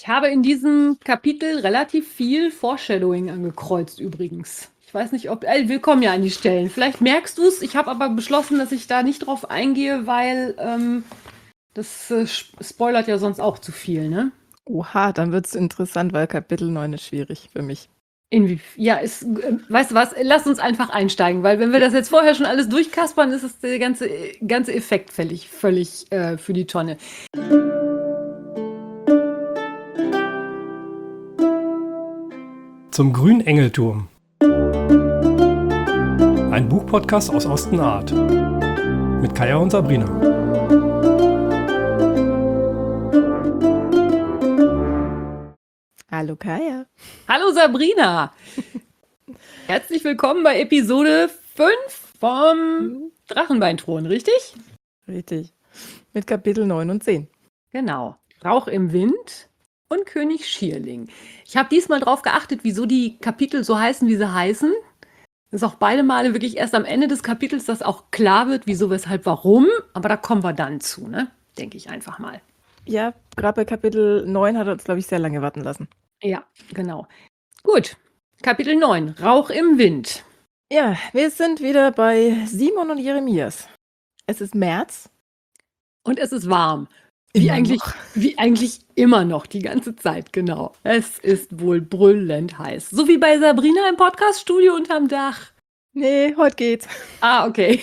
Ich habe in diesem Kapitel relativ viel Foreshadowing angekreuzt übrigens. Ich weiß nicht, ob. Wir kommen ja an die Stellen. Vielleicht merkst du es. Ich habe aber beschlossen, dass ich da nicht drauf eingehe, weil das spoilert ja sonst auch zu viel, ne? Oha, dann wird es interessant, weil Kapitel 9 ist schwierig für mich. Ja, weißt du was? Lass uns einfach einsteigen, weil wenn wir das jetzt vorher schon alles durchkaspern, ist es der ganze Effekt völlig für die Tonne. Zum grünen Engelturm. Ein Buchpodcast aus Ostenart. Mit Kaya und Sabrina. Hallo Kaya. Hallo Sabrina! Herzlich willkommen bei Episode 5 vom Drachenbeinthron, richtig? Richtig. Mit Kapitel 9 und 10. Genau. Rauch im Wind und König Schierling. Ich habe diesmal drauf geachtet, wieso die Kapitel so heißen, wie sie heißen. Das ist auch beide Male wirklich erst am Ende des Kapitels, dass auch klar wird, wieso, weshalb, warum. Aber da kommen wir dann zu, ne? Denke ich einfach mal. Ja, gerade bei Kapitel 9 hat er uns, glaube ich, sehr lange warten lassen. Ja, genau. Gut. Kapitel 9. Rauch im Wind. Ja, wir sind wieder bei Simon und Jeremias. Es ist März. Und es ist warm. Wie eigentlich immer noch, die ganze Zeit, genau. Es ist wohl brüllend heiß. So wie bei Sabrina im Podcaststudio unterm Dach. Nee, heute geht's. Ah, okay.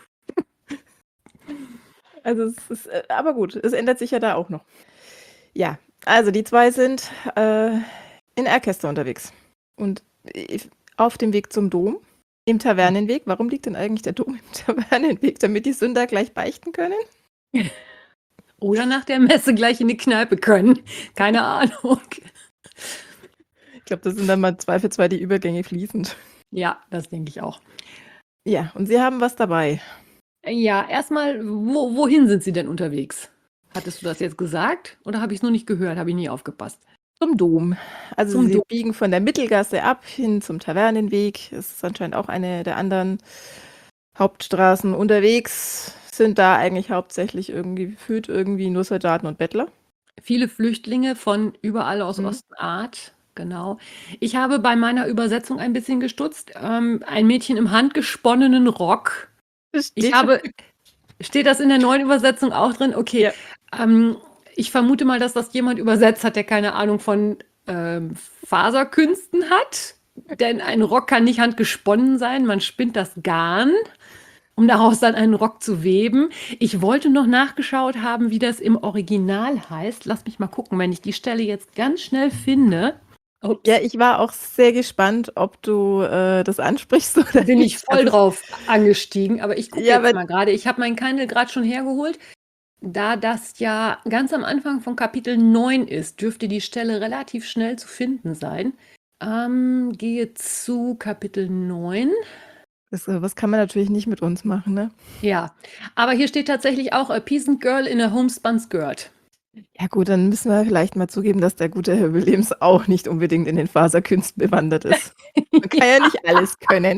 Also es ist, aber gut, es ändert sich ja da auch noch. Ja, also die zwei sind in Erkester unterwegs. Und auf dem Weg zum Dom, im Tavernenweg. Warum liegt denn eigentlich der Dom im Tavernenweg? Damit die Sünder gleich beichten können? Oder nach der Messe gleich in die Kneipe können. Keine Ahnung. Ich glaube, das sind dann mal 2 für 2 die Übergänge fließend. Ja, das denke ich auch. Ja, und sie haben was dabei. Ja, erstmal, wohin sind Sie denn unterwegs? Hattest du das jetzt gesagt? Oder habe ich es nur nicht gehört? Habe ich nie aufgepasst. Zum Dom. Also Zum sie Dom. biegen von der Mittelgasse ab hin zum Tavernenweg. Es ist anscheinend auch eine der anderen Hauptstraßen unterwegs. Sind da eigentlich hauptsächlich irgendwie nur Soldaten und Bettler. Viele Flüchtlinge von überall aus Ostenart. Genau. Ich habe bei meiner Übersetzung ein bisschen gestutzt. Ein Mädchen im handgesponnenen Rock. Steht das in der neuen Übersetzung auch drin? Okay. Ja. Ich vermute mal, dass das jemand übersetzt hat, der keine Ahnung von Faserkünsten hat. Denn ein Rock kann nicht handgesponnen sein. Man spinnt das Garn, um daraus dann einen Rock zu weben. Ich wollte noch nachgeschaut haben, wie das im Original heißt. Lass mich mal gucken, wenn ich die Stelle jetzt ganz schnell finde. Ups. Ja, ich war auch sehr gespannt, ob du das ansprichst oder Bin ich nicht. voll drauf angestiegen, aber ich gucke Ja, jetzt mal gerade. Ich habe mein Kindle gerade schon hergeholt. Da das ja ganz am Anfang von Kapitel 9 ist, dürfte die Stelle relativ schnell zu finden sein. Gehe zu Kapitel 9. Was kann man natürlich nicht mit uns machen, ne? Ja, aber hier steht tatsächlich auch A Peasant Girl in a Homespun Skirt. Ja gut, dann müssen wir vielleicht mal zugeben, dass der gute Herr Williams auch nicht unbedingt in den Faserkünsten bewandert ist. Man kann ja nicht alles können.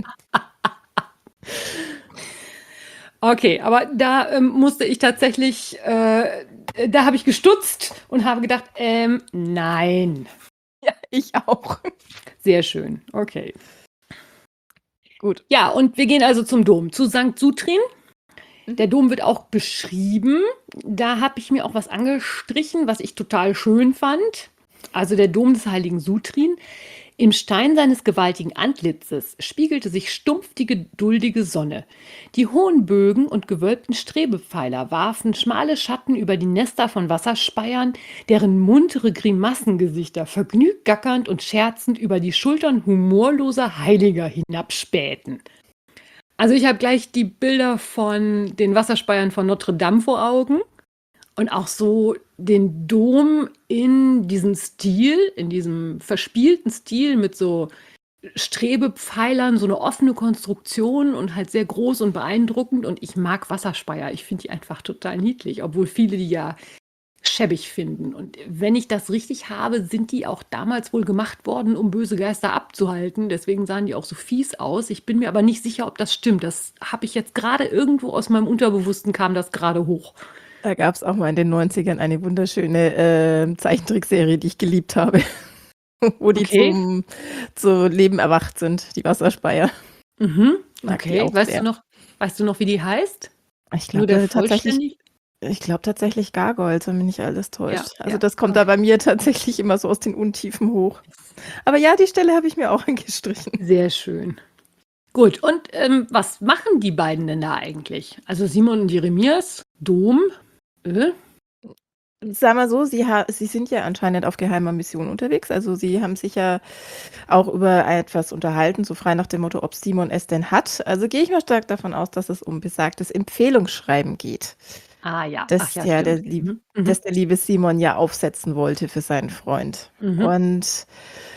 Okay, aber da musste ich tatsächlich, da habe ich gestutzt und habe gedacht, nein. Ja, ich auch. Sehr schön, okay. Gut. Ja, und wir gehen also zum Dom, zu St. Sutrin. Der Dom wird auch beschrieben. Da habe ich mir auch was angestrichen, was ich total schön fand. Also der Dom des heiligen Sutrin. Im Stein seines gewaltigen Antlitzes spiegelte sich stumpf die geduldige Sonne. Die hohen Bögen und gewölbten Strebepfeiler warfen schmale Schatten über die Nester von Wasserspeiern, deren muntere Grimassengesichter vergnügt gackernd und scherzend über die Schultern humorloser Heiliger hinabspähten. Also ich habe gleich die Bilder von den Wasserspeiern von Notre Dame vor Augen. Und auch so den Dom in diesem Stil, in diesem verspielten Stil mit so Strebepfeilern, so eine offene Konstruktion und halt sehr groß und beeindruckend. Und ich mag Wasserspeier. Ich finde die einfach total niedlich, obwohl viele die ja schäbig finden. Und wenn ich das richtig habe, sind die auch damals wohl gemacht worden, um böse Geister abzuhalten. Deswegen sahen die auch so fies aus. Ich bin mir aber nicht sicher, ob das stimmt. Das habe ich jetzt gerade irgendwo aus meinem Unterbewussten kam das gerade hoch. Da gab es auch mal in den 90ern eine wunderschöne Zeichentrickserie, die ich geliebt habe, wo die Okay. zu Leben erwacht sind, die Wasserspeier. Mhm. Mag die Okay. auch sehr. Weißt du noch, wie die heißt? Ich Nur der glaube tatsächlich, Vollständig? Gargoyles, wenn mich nicht alles Ja, täuscht. Also ja. das kommt da Okay. bei mir tatsächlich immer so aus den Untiefen hoch. Aber ja, die Stelle habe ich mir auch angestrichen. Sehr schön. Gut, und was machen die beiden denn da eigentlich? Also Simon und Jeremias, Dom. Sag mal so, sie sind ja anscheinend auf geheimer Mission unterwegs. Also sie haben sich ja auch über etwas unterhalten, so frei nach dem Motto, ob Simon es denn hat. Also gehe ich mal stark davon aus, dass es um besagtes Empfehlungsschreiben geht, Ah ja, ach das ja, ja stimmt. Mhm. der liebe Simon ja aufsetzen wollte für seinen Freund. Mhm. Und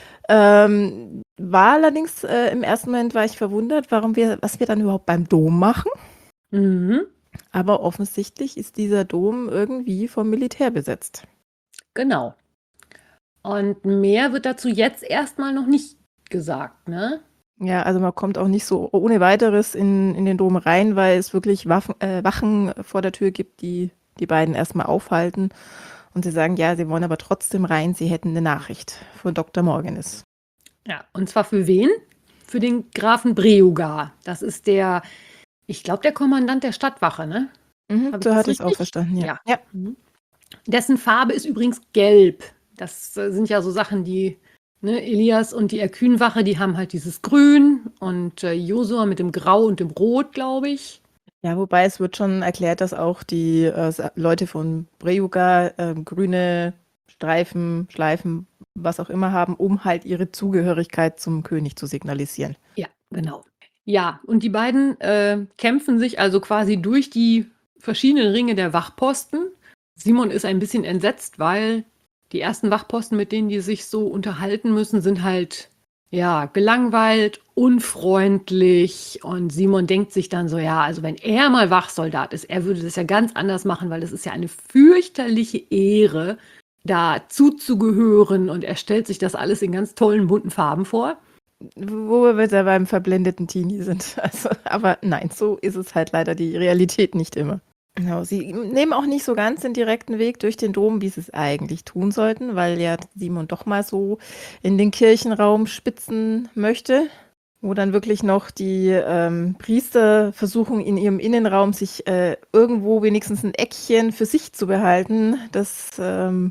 war allerdings im ersten Moment war ich verwundert, was wir dann überhaupt beim Dom machen. Mhm. Aber offensichtlich ist dieser Dom irgendwie vom Militär besetzt. Genau. Und mehr wird dazu jetzt erstmal noch nicht gesagt, ne? Ja, also man kommt auch nicht so ohne Weiteres in den Dom rein, weil es wirklich Wachen vor der Tür gibt, die die beiden erstmal aufhalten. Und sie sagen, ja, sie wollen aber trotzdem rein, sie hätten eine Nachricht von Dr. Morganis. Ja, und zwar für wen? Für den Grafen Breugar. Das ist ich glaube, der Kommandant der Stadtwache, ne? Habe ich So das hatte ich es auch richtig? verstanden, ja. Ja. Ja, Mhm. Dessen Farbe ist übrigens gelb. Das sind ja so Sachen, ne, Elias und die Erkühnwache, die haben halt dieses Grün und Josua mit dem Grau und dem Rot, glaube ich. ja, wobei es wird schon erklärt, dass auch die Leute von Breuga grüne Streifen, Schleifen, was auch immer haben, um halt ihre Zugehörigkeit zum König zu signalisieren. Ja, genau. Ja, und die beiden kämpfen sich also quasi durch die verschiedenen Ringe der Wachposten. Simon ist ein bisschen entsetzt, weil die ersten Wachposten, mit denen die sich so unterhalten müssen, sind halt ja gelangweilt, unfreundlich. Und Simon denkt sich dann so, ja, also wenn er mal Wachsoldat ist, er würde das ja ganz anders machen, weil das ist ja eine fürchterliche Ehre, da zuzugehören. Und er stellt sich das alles in ganz tollen bunten Farben vor. Wo wir da beim verblendeten Teenie sind. Also, aber nein, so ist es halt leider die Realität nicht immer. Genau, sie nehmen auch nicht so ganz den direkten Weg durch den Dom, wie sie es eigentlich tun sollten, weil ja Simon doch mal so in den Kirchenraum spitzen möchte, wo dann wirklich noch die Priester versuchen, in ihrem Innenraum sich irgendwo wenigstens ein Eckchen für sich zu behalten, dass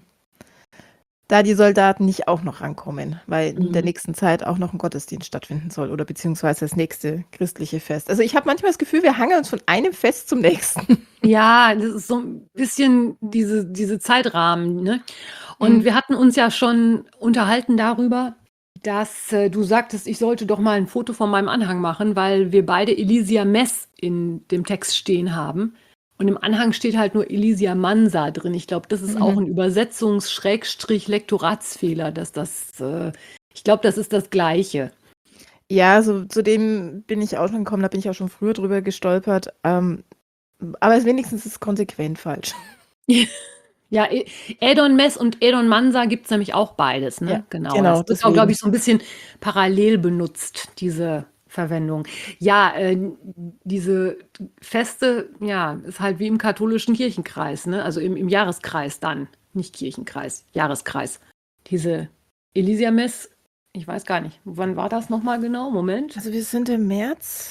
da die Soldaten nicht auch noch rankommen, weil in der nächsten Zeit auch noch ein Gottesdienst stattfinden soll oder beziehungsweise das nächste christliche Fest. Also ich habe manchmal das Gefühl, wir hangeln uns von einem Fest zum nächsten. Ja, das ist so ein bisschen diese Zeitrahmen, ne? Und wir hatten uns ja schon unterhalten darüber, dass du sagtest, ich sollte doch mal ein Foto von meinem Anhang machen, weil wir beide Elysia Mess in dem Text stehen haben. Und im Anhang steht halt nur Elysia Mansa drin. Ich glaube, das ist auch ein Übersetzungs-Lektoratsfehler, ich glaube, das ist das Gleiche. Ja, so zu dem bin ich auch schon gekommen, da bin ich auch schon früher drüber gestolpert. Aber wenigstens ist es konsequent falsch. Ja, Edon Mess und Edon Mansa gibt es nämlich auch beides, ne? Ja, Genau. genau, Das wird auch, glaube deswegen. ich, so ein bisschen parallel benutzt, diese Verwendung. Ja, diese Feste, ja, ist halt wie im katholischen Kirchenkreis, ne? Also im Jahreskreis dann. Nicht Kirchenkreis, Jahreskreis. Diese Elysia-Mess, ich weiß gar nicht, wann war das nochmal genau? Moment. Also wir sind im März.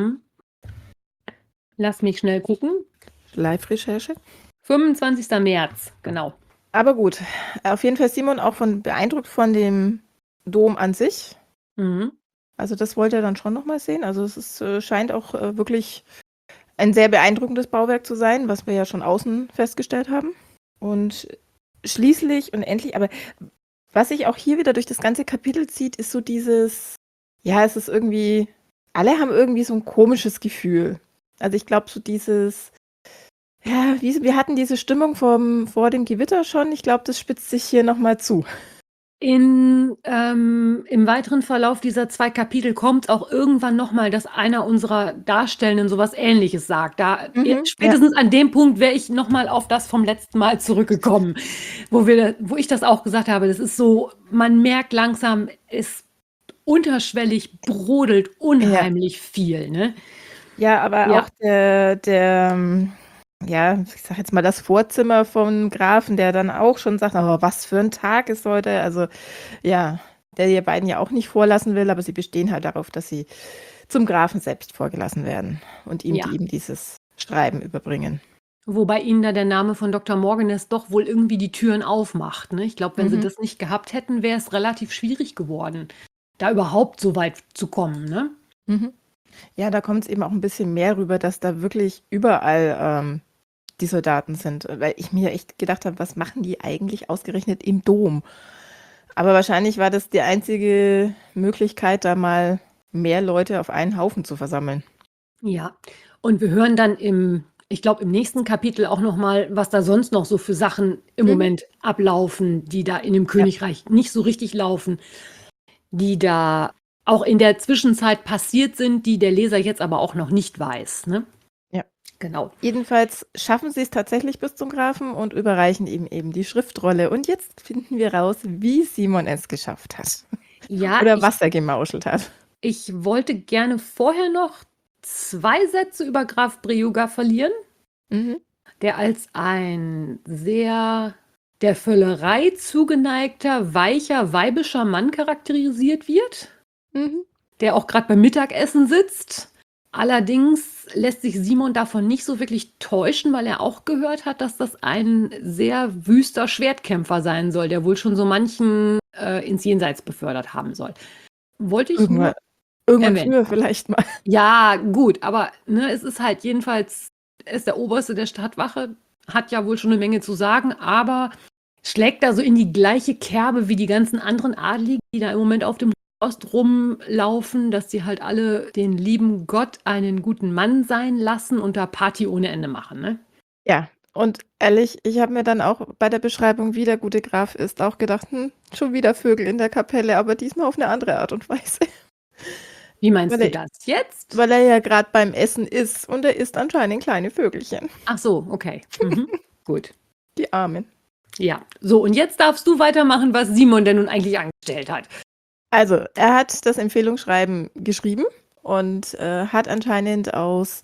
Lass mich schnell gucken. Live-Recherche. 25. März, genau. Aber gut, auf jeden Fall ist Simon auch beeindruckt von dem Dom an sich. Mhm. Also das wollte er dann schon nochmal sehen. Also es scheint auch wirklich ein sehr beeindruckendes Bauwerk zu sein, was wir ja schon außen festgestellt haben. Und schließlich und endlich, aber was sich auch hier wieder durch das ganze Kapitel zieht, ist so dieses, ja, es ist irgendwie, alle haben irgendwie so ein komisches Gefühl. Also ich glaube so dieses, ja, wir hatten diese Stimmung vor dem Gewitter schon. Ich glaube, das spitzt sich hier nochmal zu. Im weiteren Verlauf dieser 2 Kapitel kommt auch irgendwann nochmal, dass einer unserer Darstellenden sowas Ähnliches sagt. Spätestens an dem Punkt wäre ich nochmal auf das vom letzten Mal zurückgekommen, wo ich das auch gesagt habe. Das ist so, man merkt langsam, es unterschwellig brodelt unheimlich viel, ne? Ja, aber Ja. auch der ja, ich sag jetzt mal, das Vorzimmer vom Grafen, der dann auch schon sagt, aber was für ein Tag ist heute. Also ja, der die beiden ja auch nicht vorlassen will, aber sie bestehen halt darauf, dass sie zum Grafen selbst vorgelassen werden und ihm Ja. eben dieses Schreiben überbringen. Wobei ihnen da der Name von Dr. Morganes doch wohl irgendwie die Türen aufmacht. Ne? Ich glaube, wenn sie Mhm. das nicht gehabt hätten, wäre es relativ schwierig geworden, da überhaupt so weit zu kommen. Ne? Mhm. Ja, da kommt es eben auch ein bisschen mehr rüber, dass da wirklich überall die Soldaten sind. Weil ich mir echt gedacht habe, was machen die eigentlich ausgerechnet im Dom? Aber wahrscheinlich war das die einzige Möglichkeit, da mal mehr Leute auf einen Haufen zu versammeln. Ja, und wir hören dann ich glaube, im nächsten Kapitel auch noch mal, was da sonst noch so für Sachen im Mhm. Moment ablaufen, die da in dem Königreich nicht so richtig laufen, die da auch in der Zwischenzeit passiert sind, die der Leser jetzt aber auch noch nicht weiß. Ne? Ja. Genau. Jedenfalls schaffen sie es tatsächlich bis zum Grafen und überreichen ihm eben die Schriftrolle. Und jetzt finden wir raus, wie Simon es geschafft hat. Ja, Oder was er gemauschelt hat. ich wollte gerne vorher noch 2 Sätze über Graf Breuger verlieren, Mhm. der als ein sehr der Völlerei zugeneigter, weicher, weibischer Mann charakterisiert wird, Mhm. der auch gerade beim Mittagessen sitzt. Allerdings lässt sich Simon davon nicht so wirklich täuschen, weil er auch gehört hat, dass das ein sehr wüster Schwertkämpfer sein soll, der wohl schon so manchen ins Jenseits befördert haben soll. Wollte ich nur Irgendwann erwähnen. früher vielleicht mal. Ja, gut, aber ne, es ist halt jedenfalls, er ist der Oberste der Stadtwache, hat ja wohl schon eine Menge zu sagen, aber schlägt da so in die gleiche Kerbe wie die ganzen anderen Adligen, die da im Moment auf dem Ost rumlaufen, dass sie halt alle den lieben Gott einen guten Mann sein lassen und da Party ohne Ende machen, ne? Ja, und ehrlich, ich habe mir dann auch bei der Beschreibung, wie der gute Graf ist, auch gedacht, schon wieder Vögel in der Kapelle, aber diesmal auf eine andere Art und Weise. Wie meinst Weil du er, das jetzt? weil er ja gerade beim Essen ist und er isst anscheinend kleine Vögelchen. Ach so, okay. Mhm. Gut. Die Armen. Ja, so, und jetzt darfst du weitermachen, was Simon denn nun eigentlich angestellt hat. Also, er hat das Empfehlungsschreiben geschrieben und hat anscheinend aus,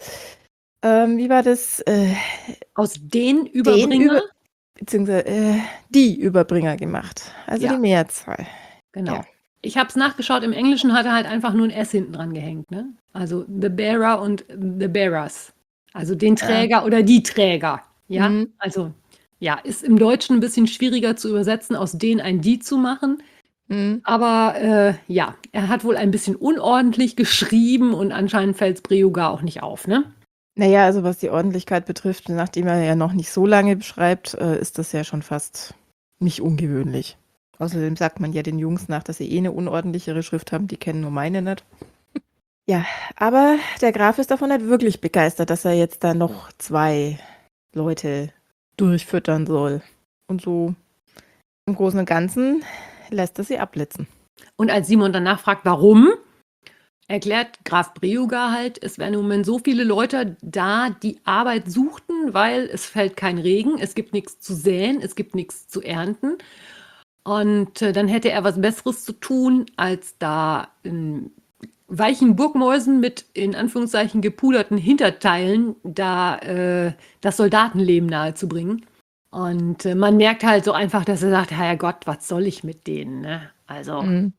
wie war das, Aus den Überbringer? beziehungsweise die Überbringer gemacht. Also Ja. die Mehrzahl. Genau. Ja. Ich habe es nachgeschaut, im Englischen hat er halt einfach nur ein S hinten dran gehängt, ne? Also the bearer und the bearers. Also den Träger oder die Träger. Ja, Mhm. also ja, ist im Deutschen ein bisschen schwieriger zu übersetzen, aus den ein die zu machen. Mhm. Aber ja, er hat wohl ein bisschen unordentlich geschrieben und anscheinend fällt es Breuger auch nicht auf, ne? Naja, also was die Ordentlichkeit betrifft, nachdem er ja noch nicht so lange beschreibt, ist das ja schon fast nicht ungewöhnlich. Außerdem sagt man ja den Jungs nach, dass sie eine unordentlichere Schrift haben, die kennen nur meine nicht. Ja, aber der Graf ist davon nicht wirklich begeistert, dass er jetzt da noch 2 Leute durchfüttern soll. Und so im Großen und Ganzen lässt er sie abblitzen. Und als Simon danach fragt, warum, erklärt Graf Breuger halt, es wären im Moment so viele Leute da, die Arbeit suchten, weil es fällt kein Regen, es gibt nichts zu säen, es gibt nichts zu ernten. Und dann hätte er was Besseres zu tun, als da weichen Burgmäusen mit in Anführungszeichen gepuderten Hinterteilen da das Soldatenleben nahezubringen. Und man merkt halt so einfach, dass er sagt, Herrgott, was soll ich mit denen? Ne? Also, Mhm.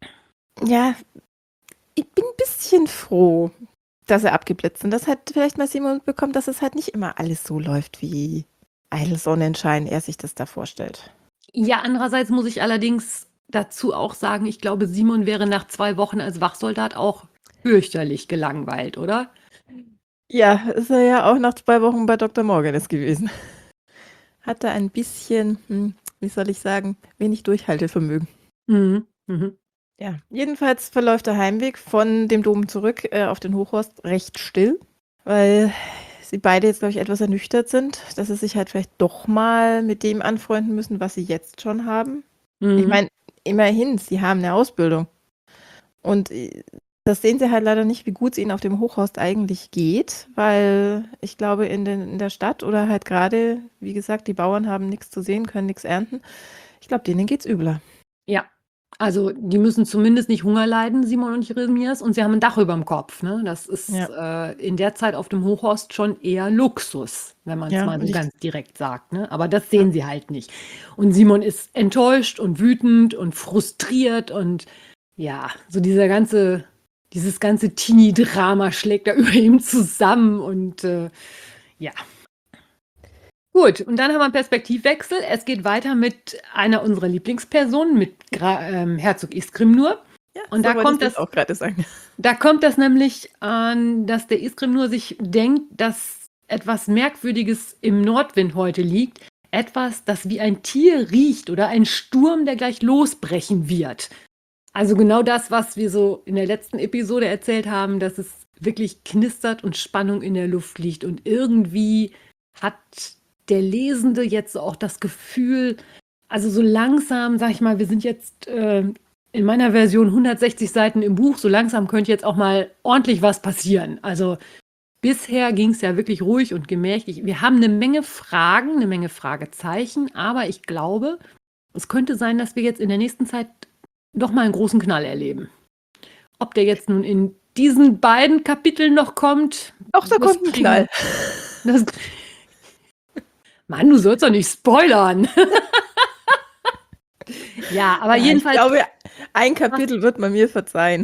Ja, ich bin ein bisschen froh, dass er abgeblitzt und das hat vielleicht mal Simon bekommen, dass es halt nicht immer alles so läuft, wie eitel Sonnenschein er sich das da vorstellt. ja, andererseits muss ich allerdings dazu auch sagen, ich glaube, Simon wäre nach 2 Wochen als Wachsoldat auch fürchterlich gelangweilt, oder? Ja, ist er ja auch nach 2 Wochen bei Dr. Morganes gewesen. Hat er ein bisschen, wie soll ich sagen, wenig Durchhaltevermögen. Mhm. Mhm. Ja, jedenfalls verläuft der Heimweg von dem Dom zurück auf den Hochhorst recht still, weil sie beide jetzt, glaube ich, etwas ernüchtert sind, dass sie sich halt vielleicht doch mal mit dem anfreunden müssen, was sie jetzt schon haben. Ich Mhm. meine, immerhin, sie haben eine Ausbildung. Und das sehen sie halt leider nicht, wie gut es ihnen auf dem Hochhorst eigentlich geht, weil ich glaube, in der Stadt oder halt gerade, wie gesagt, die Bauern haben nichts zu sehen, können nichts ernten. Ich glaube, denen geht's übler. Ja, Also, die müssen zumindest nicht Hunger leiden, Simon und Jeremias, und sie haben ein Dach über dem Kopf, ne? Das ist, Ja. in der Zeit auf dem Hochhorst schon eher Luxus, wenn man es Ja, mal und so ich ganz direkt sagt, ne? Aber das ja. sehen sie halt nicht. Und Simon ist enttäuscht und wütend und frustriert und ja, so dieses ganze Teenie-Drama schlägt da über ihm zusammen und, ja. Gut, und dann haben wir einen Perspektivwechsel. Es geht weiter mit einer unserer Lieblingspersonen, mit Herzog Iskrimnur. Ja, Und so wollte ich das auch gerade sagen. da kommt das nämlich an, dass der Iskrimnur sich denkt, dass etwas Merkwürdiges im Nordwind heute liegt. Etwas, das wie ein Tier riecht oder ein Sturm, der gleich losbrechen wird. Also genau das, was wir so in der letzten Episode erzählt haben, dass es wirklich knistert und Spannung in der Luft liegt. Und irgendwie hat der Lesende jetzt auch das Gefühl, also so langsam, sag ich mal, wir sind jetzt in meiner Version 160 Seiten im Buch, so langsam könnte jetzt auch mal ordentlich was passieren. Also bisher ging es ja wirklich ruhig und gemächlich. Wir haben eine Menge Fragen, eine Menge Fragezeichen, aber ich glaube, es könnte sein, dass wir jetzt in der nächsten Zeit doch mal einen großen Knall erleben. Ob der jetzt nun in diesen beiden Kapiteln noch kommt, Doch, da das kommt ein kriegen- Knall. das Mann, du sollst doch nicht spoilern. Ja, aber Ja, jedenfalls. Ich glaube, ein Kapitel wird man mir verzeihen.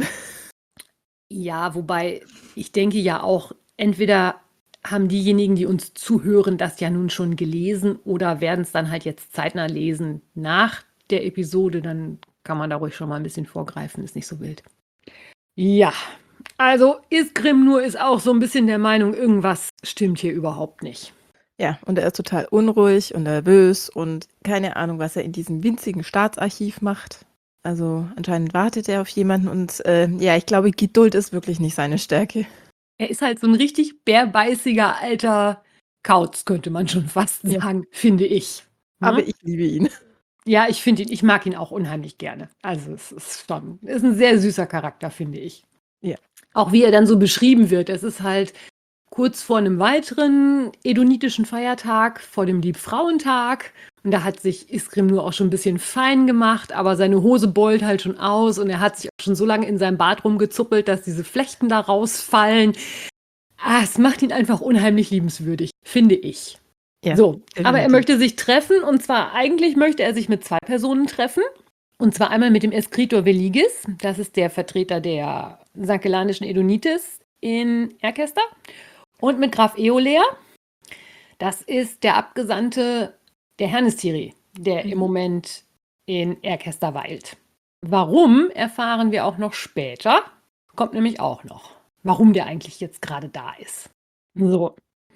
Ja, wobei ich denke ja auch, entweder haben diejenigen, die uns zuhören, das ja nun schon gelesen oder werden es dann halt jetzt zeitnah lesen nach der Episode, dann kann man da ruhig schon mal ein bisschen vorgreifen, ist nicht so wild. Ja, also Iskrimnur ist auch so ein bisschen der Meinung, irgendwas stimmt hier überhaupt nicht. Ja, und er ist total unruhig und nervös und keine Ahnung, was er in diesem winzigen Staatsarchiv macht. Also anscheinend wartet er auf jemanden und ja, ich glaube, Geduld ist wirklich nicht seine Stärke. Er ist halt so ein richtig bärbeißiger alter Kauz, könnte man schon fast Ja. sagen, finde ich. Ne? Aber ich liebe ihn. Ja, ich mag ihn auch unheimlich gerne. Also es ist ein sehr süßer Charakter, finde ich. Ja. Auch wie er dann so beschrieben wird. Es ist halt kurz vor einem weiteren edonitischen Feiertag, vor dem Liebfrauentag. Und da hat sich Iskrimnur auch schon ein bisschen fein gemacht, aber seine Hose beult halt schon aus und er hat sich auch schon so lange in seinem Bart rumgezuppelt, dass diese Flechten da rausfallen. Es macht ihn einfach unheimlich liebenswürdig, finde ich. Ja, So, aber er definitiv. möchte sich treffen und zwar eigentlich möchte er sich mit 2 Personen treffen. Und zwar einmal mit dem Escritor Veligis, das ist der Vertreter der sankellanischen Edonites in Erkester, und mit Graf Eoler, das ist der Abgesandte der Hernestiri, der im Moment in Erkester weilt. Warum, erfahren wir auch noch später, kommt nämlich auch noch, warum der eigentlich jetzt gerade da ist. So.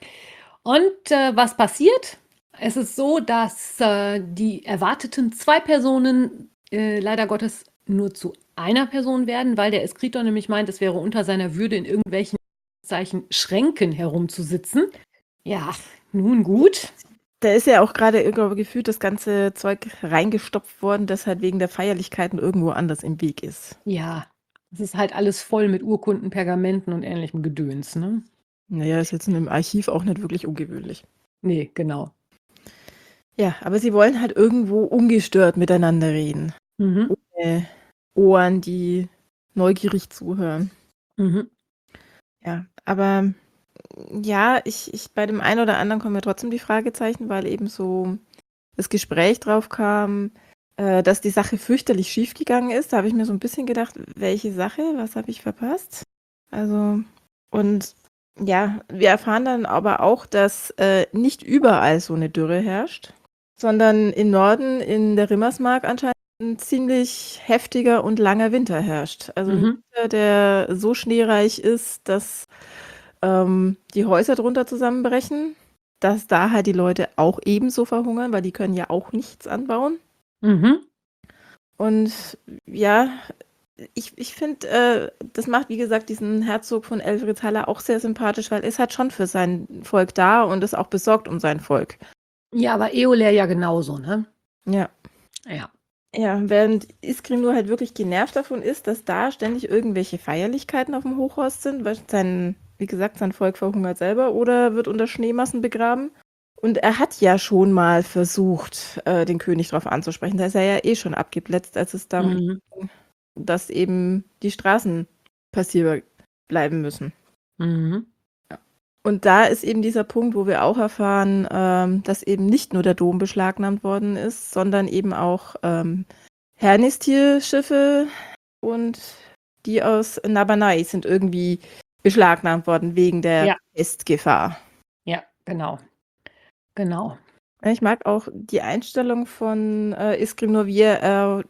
Und was passiert? Es ist so, dass die erwarteten 2 Personen leider Gottes nur zu einer Person werden, weil der Escritor nämlich meint, es wäre unter seiner Würde, in irgendwelchen Schränken herumzusitzen. Ja, nun gut. Da ist ja auch gerade irgendwo gefühlt das ganze Zeug reingestopft worden, das halt wegen der Feierlichkeiten irgendwo anders im Weg ist. Ja, es ist halt alles voll mit Urkunden, Pergamenten und ähnlichem Gedöns, ne? Naja, ist jetzt in einem Archiv auch nicht wirklich ungewöhnlich. Nee, genau. Ja, aber sie wollen halt irgendwo ungestört miteinander reden. Mhm. Ohne Ohren, die neugierig zuhören. Mhm. Ja, aber ja, ich bei dem einen oder anderen kommen ja trotzdem die Fragezeichen, weil eben so das Gespräch drauf kam, dass die Sache fürchterlich schief gegangen ist. Da habe ich mir so ein bisschen gedacht, welche Sache? Was habe ich verpasst? Also, und ja, wir erfahren dann aber auch, dass nicht überall so eine Dürre herrscht, sondern im Norden, in der Rimmersmark anscheinend ein ziemlich heftiger und langer Winter herrscht. Also ein Winter, der so schneereich ist, dass die Häuser drunter zusammenbrechen, dass da halt die Leute auch ebenso verhungern, weil die können ja auch nichts anbauen. Mhm. Und ja, ich finde, das macht, wie gesagt, diesen Herzog von Elfritzhalle auch sehr sympathisch, weil er ist halt schon für sein Volk da und ist auch besorgt um sein Volk. Ja, aber Eoler ja genauso, ne? Ja. Ja. Ja, während Iskrimnur halt wirklich genervt davon ist, dass da ständig irgendwelche Feierlichkeiten auf dem Hochhorst sind, weil wie gesagt, sein Volk verhungert selber oder wird unter Schneemassen begraben. Und er hat ja schon mal versucht, den König darauf anzusprechen. Da ist er ja eh schon abgeblätzt, als es darum Mhm. ging, dass eben die Straßen passierbar bleiben müssen. Mhm. Und da ist eben dieser Punkt, wo wir auch erfahren, dass eben nicht nur der Dom beschlagnahmt worden ist, sondern eben auch Hernistir-Schiffe und die aus Nabanai sind irgendwie beschlagnahmt worden wegen der Ja. Pestgefahr. Ja, genau. Genau. Ich mag auch die Einstellung von Iskrim nur, wie er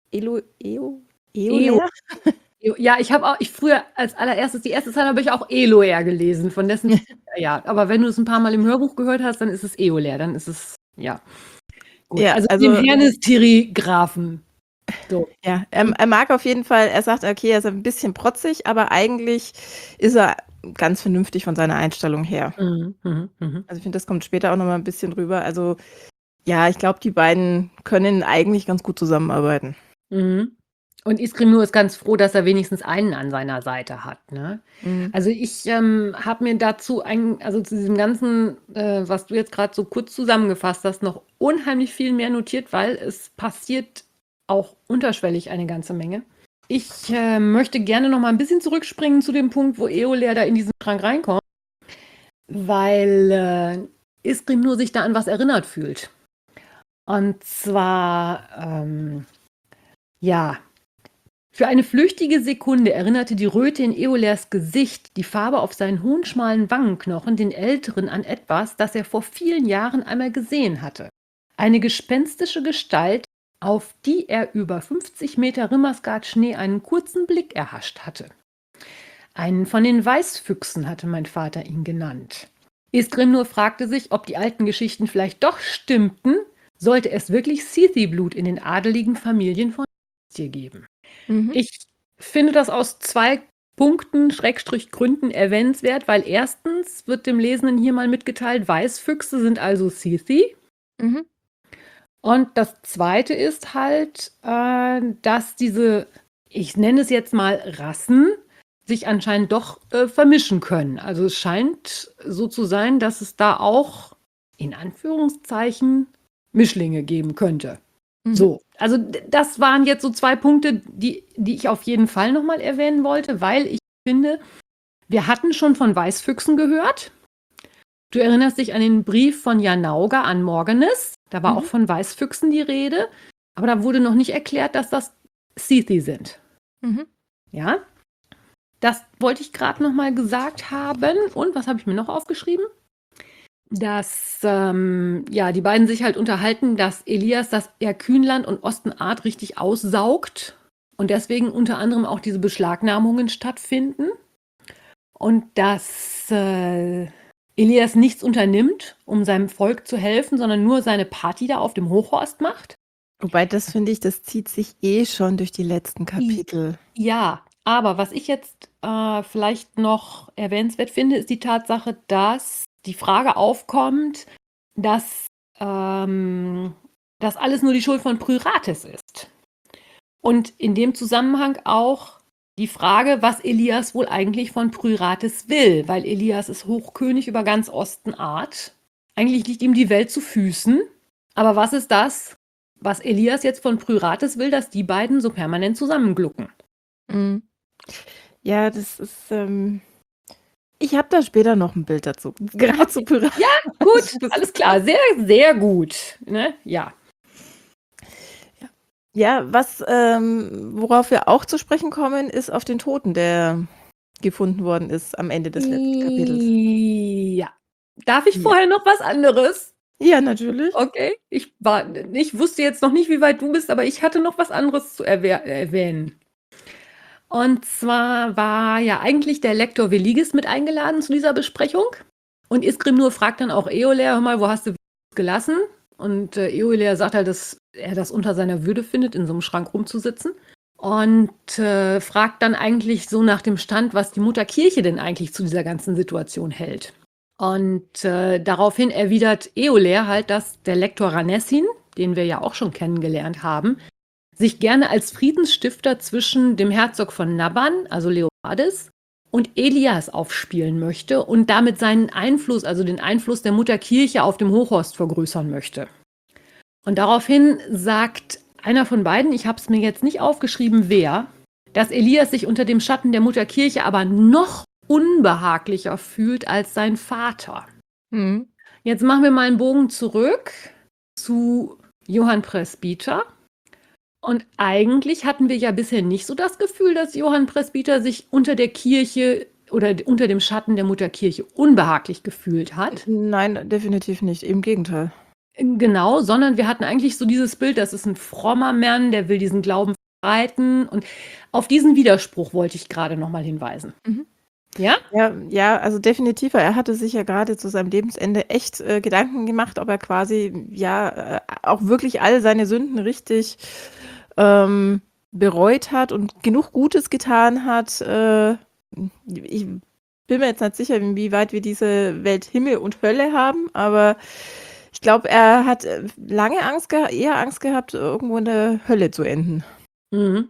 Eoler? Ja, ich früher als allererstes, die erste Zeile habe ich auch Eloer gelesen, von dessen, ja, aber wenn du es ein paar Mal im Hörbuch gehört hast, dann ist es Eoler, dann ist es, ja. Gut, Ja, also also- dem Hernestiri-Grafen. So. Ja, er mag auf jeden Fall, er sagt, okay, er ist ein bisschen protzig, aber eigentlich ist er ganz vernünftig von seiner Einstellung her. Mhm, mhm. Also ich finde, das kommt später auch noch mal ein bisschen rüber. Also ja, ich glaube, die beiden können eigentlich ganz gut zusammenarbeiten. Mhm. Und Iskrim ist ganz froh, dass er wenigstens einen an seiner Seite hat, ne? Mhm. Also ich habe mir dazu also zu diesem ganzen, was du jetzt gerade so kurz zusammengefasst hast, noch unheimlich viel mehr notiert, weil es passiert auch unterschwellig eine ganze Menge. Ich möchte gerne noch mal ein bisschen zurückspringen zu dem Punkt, wo Eoler da in diesen Schrank reinkommt, weil Iskrim nur sich da an was erinnert fühlt. Und zwar, ja, für eine flüchtige Sekunde erinnerte die Röte in Eolers Gesicht, die Farbe auf seinen hohen, schmalen Wangenknochen, den Älteren an etwas, das er vor vielen Jahren einmal gesehen hatte. Eine gespenstische Gestalt, auf die er über 50 Meter Rimmersgard-Schnee einen kurzen Blick erhascht hatte. Einen von den Weißfüchsen hatte mein Vater ihn genannt. Iskrim fragte sich, ob die alten Geschichten vielleicht doch stimmten, sollte es wirklich Seethi-Blut in den adeligen Familien von hier geben. Mhm. Ich finde das aus 2 Punkten, Gründen erwähnenswert, weil erstens wird dem Lesenden hier mal mitgeteilt, Weißfüchse sind also Seethi. Mhm. Und das Zweite ist halt, dass diese, ich nenne es jetzt mal Rassen, sich anscheinend doch vermischen können. Also es scheint so zu sein, dass es da auch in Anführungszeichen Mischlinge geben könnte. Mhm. So, also das waren jetzt so 2 Punkte, die ich auf jeden Fall nochmal erwähnen wollte, weil ich finde, wir hatten schon von Weißfüchsen gehört. Du erinnerst dich an den Brief von Janauga an Morganis. Da war auch von Weißfüchsen die Rede. Aber da wurde noch nicht erklärt, dass das Seethi sind. Mhm. Ja? Das wollte ich gerade nochmal gesagt haben. Und was habe ich mir noch aufgeschrieben? Dass die beiden sich halt unterhalten, dass Elias das Erkühnland und Ostenart richtig aussaugt und deswegen unter anderem auch diese Beschlagnahmungen stattfinden und dass Elias nichts unternimmt, um seinem Volk zu helfen, sondern nur seine Party da auf dem Hochhorst macht. Wobei, das finde ich, das zieht sich eh schon durch die letzten Kapitel. Ja, aber was ich jetzt vielleicht noch erwähnenswert finde, ist die Tatsache, dass die Frage aufkommt, dass das alles nur die Schuld von Pryrates ist. Und in dem Zusammenhang auch die Frage, was Elias wohl eigentlich von Pryrates will, weil Elias ist Hochkönig über ganz Ostenart. Eigentlich liegt ihm die Welt zu Füßen. Aber was ist das, was Elias jetzt von Pryrates will, dass die beiden so permanent zusammenglucken? Mhm. Ja, das ist. Ich habe da später noch ein Bild dazu. Gerade zu Piraten. Ja, gut, alles klar. Sehr, sehr gut. Ne? Ja. Ja, worauf wir auch zu sprechen kommen, ist auf den Toten, der gefunden worden ist am Ende des letzten Kapitels. Ja. Darf ich Ja. vorher noch was anderes? Ja, natürlich. Okay. Ich wusste jetzt noch nicht, wie weit du bist, aber ich hatte noch was anderes zu erwähnen. Und zwar war ja eigentlich der Lektor Veliges mit eingeladen zu dieser Besprechung. Und Iskrim fragt dann auch Eoler, hör mal, wo hast du gelassen? Und Eoler sagt halt, dass er das unter seiner Würde findet, in so einem Schrank rumzusitzen. Und fragt dann eigentlich so nach dem Stand, was die Mutter Kirche denn eigentlich zu dieser ganzen Situation hält. Und daraufhin erwidert Eoler halt, dass der Lektor Ranessin, den wir ja auch schon kennengelernt haben, sich gerne als Friedensstifter zwischen dem Herzog von Naban, also Leopardis, und Elias aufspielen möchte und damit seinen Einfluss, also den Einfluss der Mutterkirche auf dem Hochhorst vergrößern möchte. Und daraufhin sagt einer von beiden, ich habe es mir jetzt nicht aufgeschrieben, wer, dass Elias sich unter dem Schatten der Mutterkirche aber noch unbehaglicher fühlt als sein Vater. Mhm. Jetzt machen wir mal einen Bogen zurück zu Johann Presbyter. Und eigentlich hatten wir ja bisher nicht so das Gefühl, dass Johann Presbyter sich unter der Kirche oder unter dem Schatten der Mutterkirche unbehaglich gefühlt hat. Nein, definitiv nicht. Im Gegenteil. Genau, sondern wir hatten eigentlich so dieses Bild, das ist ein frommer Mann, der will diesen Glauben verbreiten. Und auf diesen Widerspruch wollte ich gerade nochmal hinweisen. Mhm. Ja? Ja, also definitiv. Er hatte sich ja gerade zu seinem Lebensende echt Gedanken gemacht, ob er quasi auch wirklich all seine Sünden richtig bereut hat und genug Gutes getan hat. Ich bin mir jetzt nicht sicher, inwieweit wir diese Welt Himmel und Hölle haben, aber ich glaube, er hat lange eher Angst gehabt, irgendwo in der Hölle zu enden. Mhm.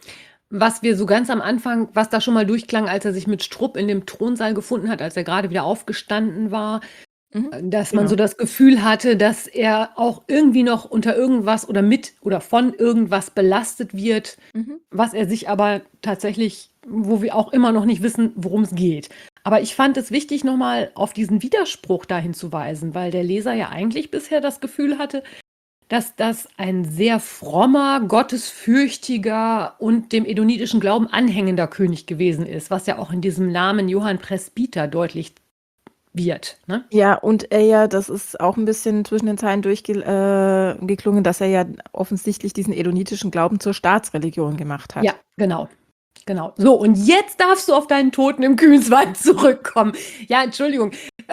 Was wir so ganz am Anfang, was da schon mal durchklang, als er sich mit Strupp in dem Thronsaal gefunden hat, als er gerade wieder aufgestanden war, dass man Genau. so das Gefühl hatte, dass er auch irgendwie noch unter irgendwas oder mit oder von irgendwas belastet wird, was er sich aber tatsächlich, wo wir auch immer noch nicht wissen, worum es geht. Aber ich fand es wichtig, nochmal auf diesen Widerspruch da hinzuweisen, weil der Leser ja eigentlich bisher das Gefühl hatte, dass das ein sehr frommer, gottesfürchtiger und dem edonitischen Glauben anhängender König gewesen ist, was ja auch in diesem Namen Johann Presbyter deutlich wird. Ne? Ja, und das ist auch ein bisschen zwischen den Zeilen durchgeklungen, dass er ja offensichtlich diesen edonitischen Glauben zur Staatsreligion gemacht hat. Ja, genau. Genau. So, und jetzt darfst du auf deinen Toten im Kühnswald zurückkommen. Ja, Entschuldigung,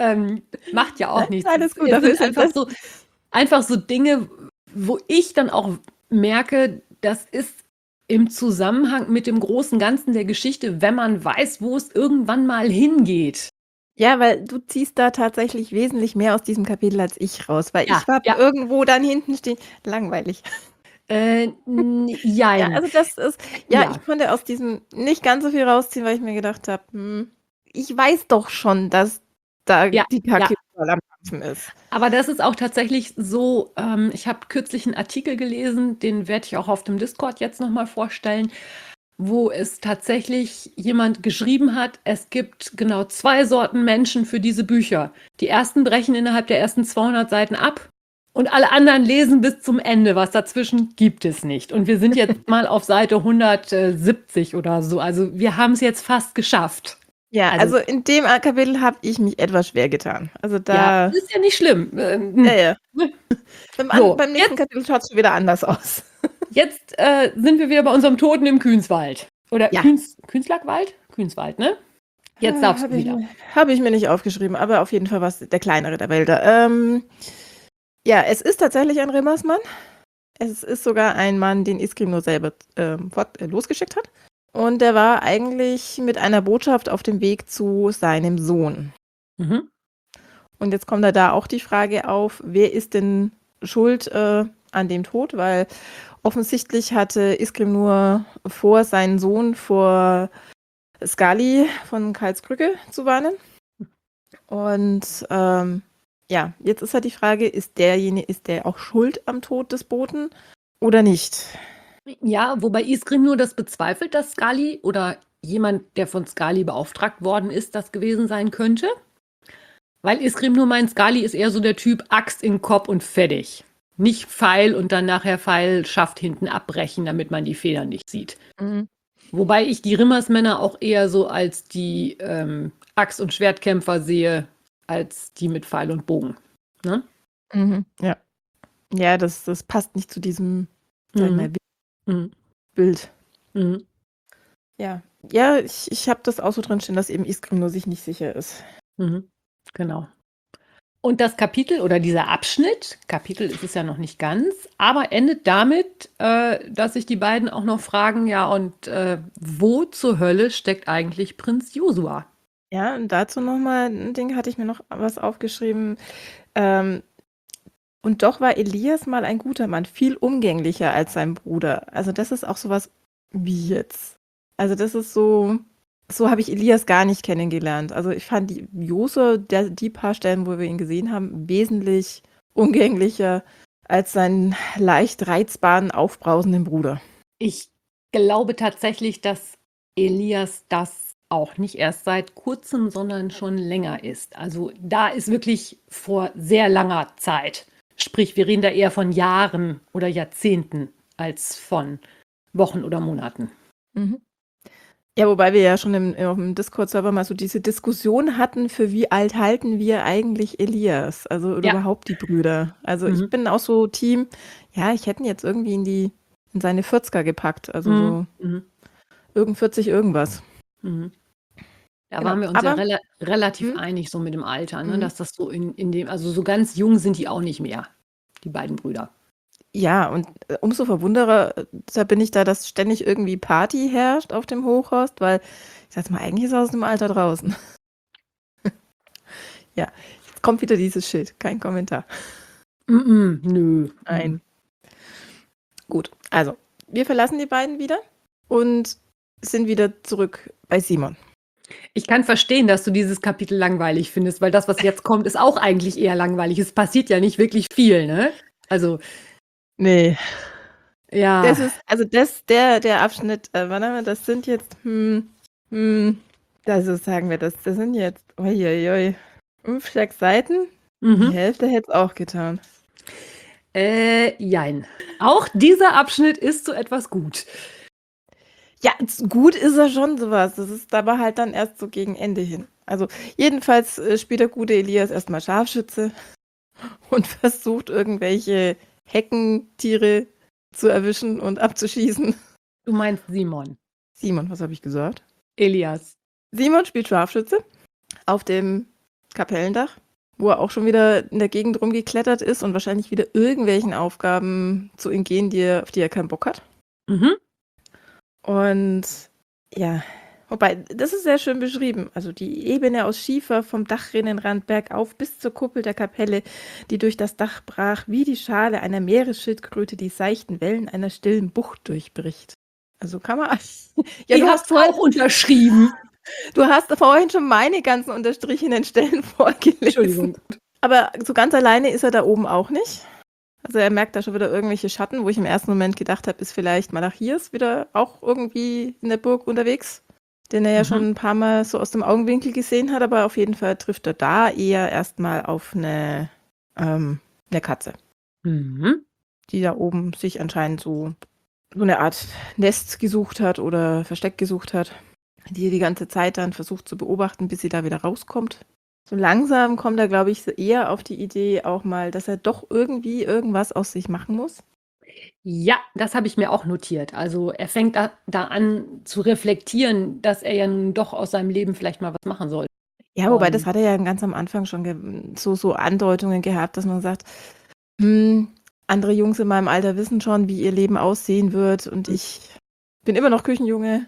macht ja auch Nein, nichts. alles gut, Es dafür sind ist es einfach so Dinge, wo ich dann auch merke, das ist im Zusammenhang mit dem großen Ganzen der Geschichte, wenn man weiß, wo es irgendwann mal hingeht. Ja, weil du ziehst da tatsächlich wesentlich mehr aus diesem Kapitel als ich raus, weil Ja, ich habe ja. irgendwo dann hinten stehen, langweilig. Ja, Jein. also das ist, Ja. ich konnte aus diesem nicht ganz so viel rausziehen, weil ich mir gedacht habe, ich weiß doch schon, dass da Ja, die ja. Kacke voll am Dampfen ist. Aber das ist auch tatsächlich so, ich habe kürzlich einen Artikel gelesen, den werde ich auch auf dem Discord jetzt nochmal vorstellen, wo es tatsächlich jemand geschrieben hat, es gibt genau 2 Sorten Menschen für diese Bücher. Die ersten brechen innerhalb der ersten 200 Seiten ab und alle anderen lesen bis zum Ende. Was dazwischen gibt es nicht. Und wir sind jetzt mal auf Seite 170 oder so. Also wir haben es jetzt fast geschafft. Ja, Also- also in dem Kapitel habe ich mich etwas schwer getan. Also Ja, da, ist ja nicht schlimm. ja. So, Beim nächsten Kapitel schaut es schon wieder anders aus. Jetzt sind wir wieder bei unserem Toten im Kühnswald. Oder Ja. Künstlerwald? Kühnswald, ne? Jetzt darfst du wieder. Habe ich mir nicht aufgeschrieben, aber auf jeden Fall war es der kleinere der Wälder. Ja, es ist tatsächlich ein Rimmersmann. Es ist sogar ein Mann, den Iskrim selber losgeschickt hat. Und der war eigentlich mit einer Botschaft auf dem Weg zu seinem Sohn. Mhm. Und jetzt kommt da auch die Frage auf, wer ist denn schuld an dem Tod? Weil offensichtlich hatte Iskrim nur vor, seinen Sohn vor Skali von Karlskrücke zu warnen. Und ja, jetzt ist halt die Frage, ist der auch schuld am Tod des Boten oder nicht? Ja, wobei Iskrim nur das bezweifelt, dass Skali oder jemand, der von Skali beauftragt worden ist, das gewesen sein könnte. Weil Iskrim nur meint, Skali ist eher so der Typ Axt in den Kopf und fertig. Nicht Pfeil und dann nachher Pfeilschaft hinten abbrechen, damit man die Federn nicht sieht. Mhm. Wobei ich die Rimmersmänner auch eher so als die Axt- und Schwertkämpfer sehe, als die mit Pfeil und Bogen. Ne? Mhm. Ja. Ja, das passt nicht zu diesem, sag ich mal, Mhm. Bild. Mhm. Ja, ich habe das auch so drin stehen, dass eben Iskrim nur sich nicht sicher ist. Mhm. Genau. Und das Kapitel oder dieser Abschnitt, Kapitel ist es ja noch nicht ganz, aber endet damit, dass sich die beiden auch noch fragen, ja, und wo zur Hölle steckt eigentlich Prinz Josua? Ja, und dazu nochmal ein Ding, hatte ich mir noch was aufgeschrieben. Und doch war Elias mal ein guter Mann, viel umgänglicher als sein Bruder. Also das ist auch sowas wie jetzt. Also das ist so, so habe ich Elias gar nicht kennengelernt. Also ich fand Josua, die paar Stellen, wo wir ihn gesehen haben, wesentlich umgänglicher als seinen leicht reizbaren, aufbrausenden Bruder. Ich glaube tatsächlich, dass Elias das auch nicht erst seit kurzem, sondern schon länger ist. Also da ist wirklich vor sehr langer Zeit. Sprich, wir reden da eher von Jahren oder Jahrzehnten als von Wochen oder Monaten. Mhm. Ja, wobei wir ja schon auf dem Discord-Server mal so diese Diskussion hatten, für wie alt halten wir eigentlich Elias? Also oder Ja. überhaupt die Brüder. Also ich Mhm. bin auch so Team, ja, ich hätte ihn jetzt irgendwie in seine 40er gepackt. Also so Mhm. 40 irgendwas. Mhm. Da Genau. waren wir uns ja Aber relativ hm? einig so mit dem Alter, ne? Mhm. Dass das so in dem, also so ganz jung sind die auch nicht mehr, die beiden Brüder. Ja, und umso verwunderter bin ich da, dass ständig irgendwie Party herrscht auf dem Hochhorst, weil ich sag mal, eigentlich ist er aus dem Alter draußen. Ja, jetzt kommt wieder dieses Schild, kein Kommentar. Nö. Nein. Gut, also wir verlassen die beiden wieder und sind wieder zurück bei Simon. Ich kann verstehen, dass du dieses Kapitel langweilig findest, weil das, was jetzt kommt, ist auch eigentlich eher langweilig. Es passiert ja nicht wirklich viel, ne? Also, Nee. ja. Das ist, also der Abschnitt, warte mal, das sind jetzt, also sagen wir das sind jetzt, uiuiui, 5, 6 Seiten. Die Hälfte hätte es auch getan. Jein. Auch dieser Abschnitt ist so etwas gut. Ja, gut ist er schon sowas. Das ist aber halt dann erst so gegen Ende hin. Also jedenfalls spielt der gute Elias erstmal Scharfschütze und versucht irgendwelche Heckentiere zu erwischen und abzuschießen. Du meinst Simon. Simon, was habe ich gesagt? Elias. Simon spielt Scharfschütze auf dem Kapellendach, wo er auch schon wieder in der Gegend rumgeklettert ist und wahrscheinlich wieder irgendwelchen Aufgaben zu entgehen, auf die er keinen Bock hat. Mhm. Und ja, wobei, das ist sehr schön beschrieben. Also die Ebene aus Schiefer vom Dachrinnenrand bergauf bis zur Kuppel der Kapelle, die durch das Dach brach, wie die Schale einer Meeresschildkröte die seichten Wellen einer stillen Bucht durchbricht. Also kann man. Ja, du hast auch unterschrieben. Du hast vorhin schon meine ganzen unterstrichenen Stellen vorgelesen. Entschuldigung. Aber so ganz alleine ist er da oben auch nicht. Also er merkt da schon wieder irgendwelche Schatten, wo ich im ersten Moment gedacht habe, ist vielleicht Malachias wieder auch irgendwie in der Burg unterwegs, den er ja schon ein paar Mal so aus dem Augenwinkel gesehen hat, aber auf jeden Fall trifft er da eher erstmal auf eine Katze, die da oben sich anscheinend so eine Art Nest gesucht hat oder Versteck gesucht hat, die ganze Zeit dann versucht zu beobachten, bis sie da wieder rauskommt. So langsam kommt er, glaube ich, eher auf die Idee auch mal, dass er doch irgendwie irgendwas aus sich machen muss. Ja, das habe ich mir auch notiert. Also er fängt da an zu reflektieren, dass er ja nun doch aus seinem Leben vielleicht mal was machen soll. Ja, wobei das hat er ja ganz am Anfang schon so Andeutungen gehabt, dass man sagt, andere Jungs in meinem Alter wissen schon, wie ihr Leben aussehen wird und ich bin immer noch Küchenjunge.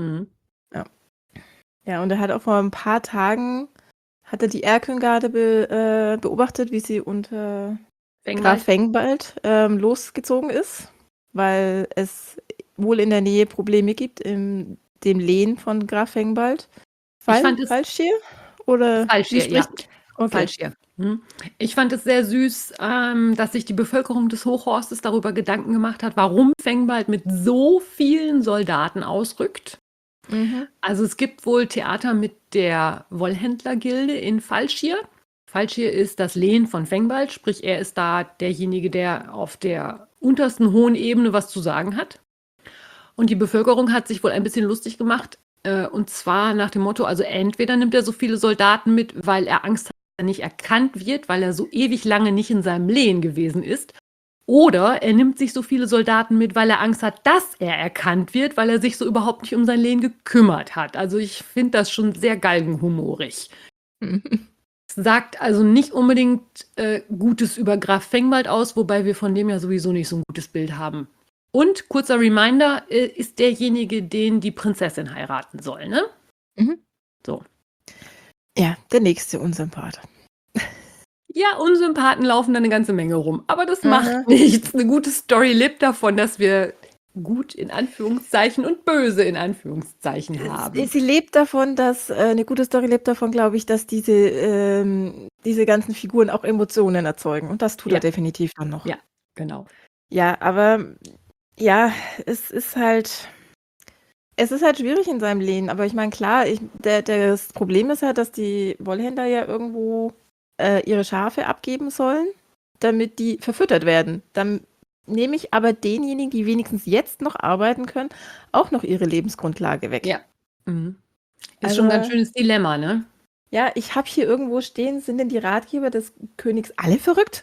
Ja, und er hat auch vor ein paar Tagen die Erköngarde beobachtet, wie sie unter Graf Fengbald losgezogen ist, weil es wohl in der Nähe Probleme gibt in dem Lehen von Graf Fengbald. Falschir? Oder Falschir, ja. Okay. Falschir. Ich fand es sehr süß, dass sich die Bevölkerung des Hochhorstes darüber Gedanken gemacht hat, warum Fengbald mit so vielen Soldaten ausrückt. Also es gibt wohl Theater mit der Wollhändlergilde in Falschir. Falschir ist das Lehen von Fengbald, sprich er ist da derjenige, der auf der untersten hohen Ebene was zu sagen hat. Und die Bevölkerung hat sich wohl ein bisschen lustig gemacht, und zwar nach dem Motto, also entweder nimmt er so viele Soldaten mit, weil er Angst hat, dass er nicht erkannt wird, weil er so ewig lange nicht in seinem Lehen gewesen ist, oder er nimmt sich so viele Soldaten mit, weil er Angst hat, dass er erkannt wird, weil er sich so überhaupt nicht um sein Lehen gekümmert hat. Also ich finde das schon sehr galgenhumorig. Sagt also nicht unbedingt Gutes über Graf Fengbald aus, wobei wir von dem ja sowieso nicht so ein gutes Bild haben. Und kurzer Reminder, ist derjenige, den die Prinzessin heiraten soll, ne? So. Ja, der nächste Unsympath. Ja, Unsympathen laufen da eine ganze Menge rum. Aber das macht nichts. Eine gute Story lebt davon, dass wir gut in Anführungszeichen und böse in Anführungszeichen haben. Sie lebt davon, dass eine gute Story lebt davon, glaube ich, dass diese ganzen Figuren auch Emotionen erzeugen. Und das tut Ja. er definitiv dann noch. Ja, genau. Ja, aber ja, es ist halt schwierig in seinem Leben. Aber ich meine, klar, das Problem ist halt, dass die Wollhändler ja irgendwo ihre Schafe abgeben sollen, damit die verfüttert werden. Dann nehme ich aber denjenigen, die wenigstens jetzt noch arbeiten können, auch noch ihre Lebensgrundlage weg. Ja. Mhm. Ist schon ein ganz schönes Dilemma, ne? Ja, ich habe hier irgendwo stehen, sind denn die Ratgeber des Königs alle verrückt?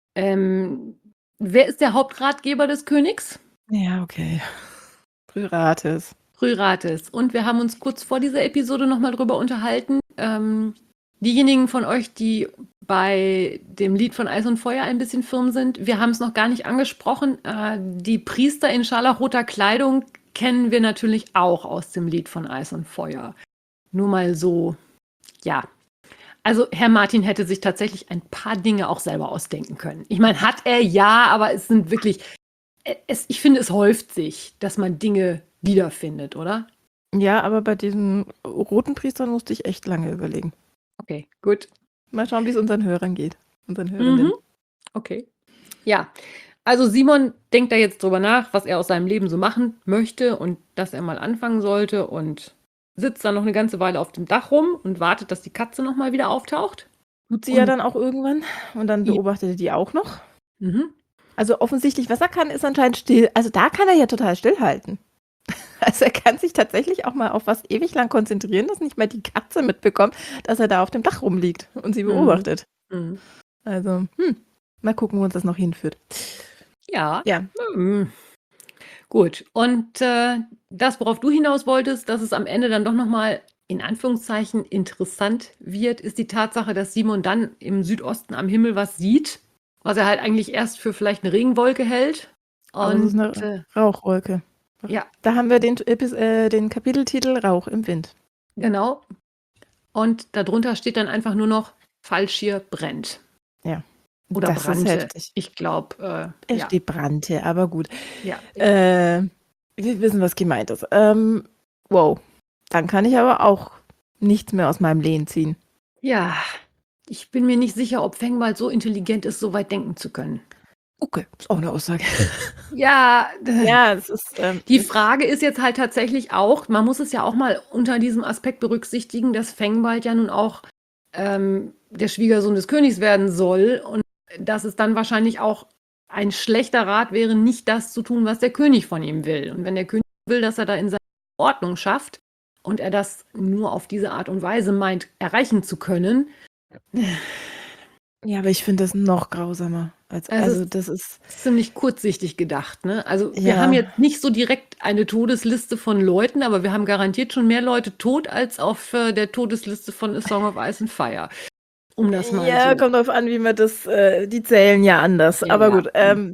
Wer ist der Hauptratgeber des Königs? Ja, okay. Prürates. Prürates. Und wir haben uns kurz vor dieser Episode nochmal drüber unterhalten. Diejenigen von euch, die bei dem Lied von Eis und Feuer ein bisschen firm sind, wir haben es noch gar nicht angesprochen. Die Priester in scharlachroter Kleidung kennen wir natürlich auch aus dem Lied von Eis und Feuer. Nur mal so, ja. Also Herr Martin hätte sich tatsächlich ein paar Dinge auch selber ausdenken können. Ich meine, hat er ja, aber es sind wirklich, ich finde, es häuft sich, dass man Dinge wiederfindet, oder? Ja, aber bei diesen roten Priestern musste ich echt lange überlegen. Okay, gut. Mal schauen, wie es unseren Hörern geht. Unseren Hörerinnen. Mhm. Okay. Ja, also Simon denkt da jetzt drüber nach, was er aus seinem Leben so machen möchte und dass er mal anfangen sollte und sitzt dann noch eine ganze Weile auf dem Dach rum und wartet, dass die Katze noch mal wieder auftaucht. Tut sie ja dann auch irgendwann und dann beobachtet er die auch noch. Mhm. Also offensichtlich, was er kann, ist anscheinend still. Also da kann er ja total stillhalten. Also er kann sich tatsächlich auch mal auf was ewig lang konzentrieren, dass nicht mal die Katze mitbekommt, dass er da auf dem Dach rumliegt und sie beobachtet. Mhm. Also, mal gucken, wo uns das noch hinführt. Ja. Ja. Gut. Und das, worauf du hinaus wolltest, dass es am Ende dann doch nochmal in Anführungszeichen interessant wird, ist die Tatsache, dass Simon dann im Südosten am Himmel was sieht, was er halt eigentlich erst für vielleicht eine Regenwolke hält. Aber es ist eine Rauchwolke. Ja. Da haben wir den Kapiteltitel Rauch im Wind. Genau. Und darunter steht dann einfach nur noch Fallschir brennt. Ja. Oder das brannte. Ist heftig. Ich glaube, Es steht brannte, aber gut. Ja. Wir wissen, was gemeint ist. Wow. Dann kann ich aber auch nichts mehr aus meinem Lehen ziehen. Ja. Ich bin mir nicht sicher, ob Fengwald so intelligent ist, so weit denken zu können. Okay, ist auch eine Aussage. Ja, es ist. Die Frage ist jetzt halt tatsächlich auch, man muss es ja auch mal unter diesem Aspekt berücksichtigen, dass Fengwald ja nun auch der Schwiegersohn des Königs werden soll und dass es dann wahrscheinlich auch ein schlechter Rat wäre, nicht das zu tun, was der König von ihm will. Und wenn der König will, dass er da in seiner Ordnung schafft und er das nur auf diese Art und Weise meint, erreichen zu können. Ja, aber ich finde das noch grausamer. Also das ist ziemlich kurzsichtig gedacht, ne? Also wir haben jetzt nicht so direkt eine Todesliste von Leuten, aber wir haben garantiert schon mehr Leute tot als auf der Todesliste von A Song of Ice and Fire. Um das mal ja, so. kommt drauf an, wie man das, die zählen ja anders. Ja, aber ja. gut,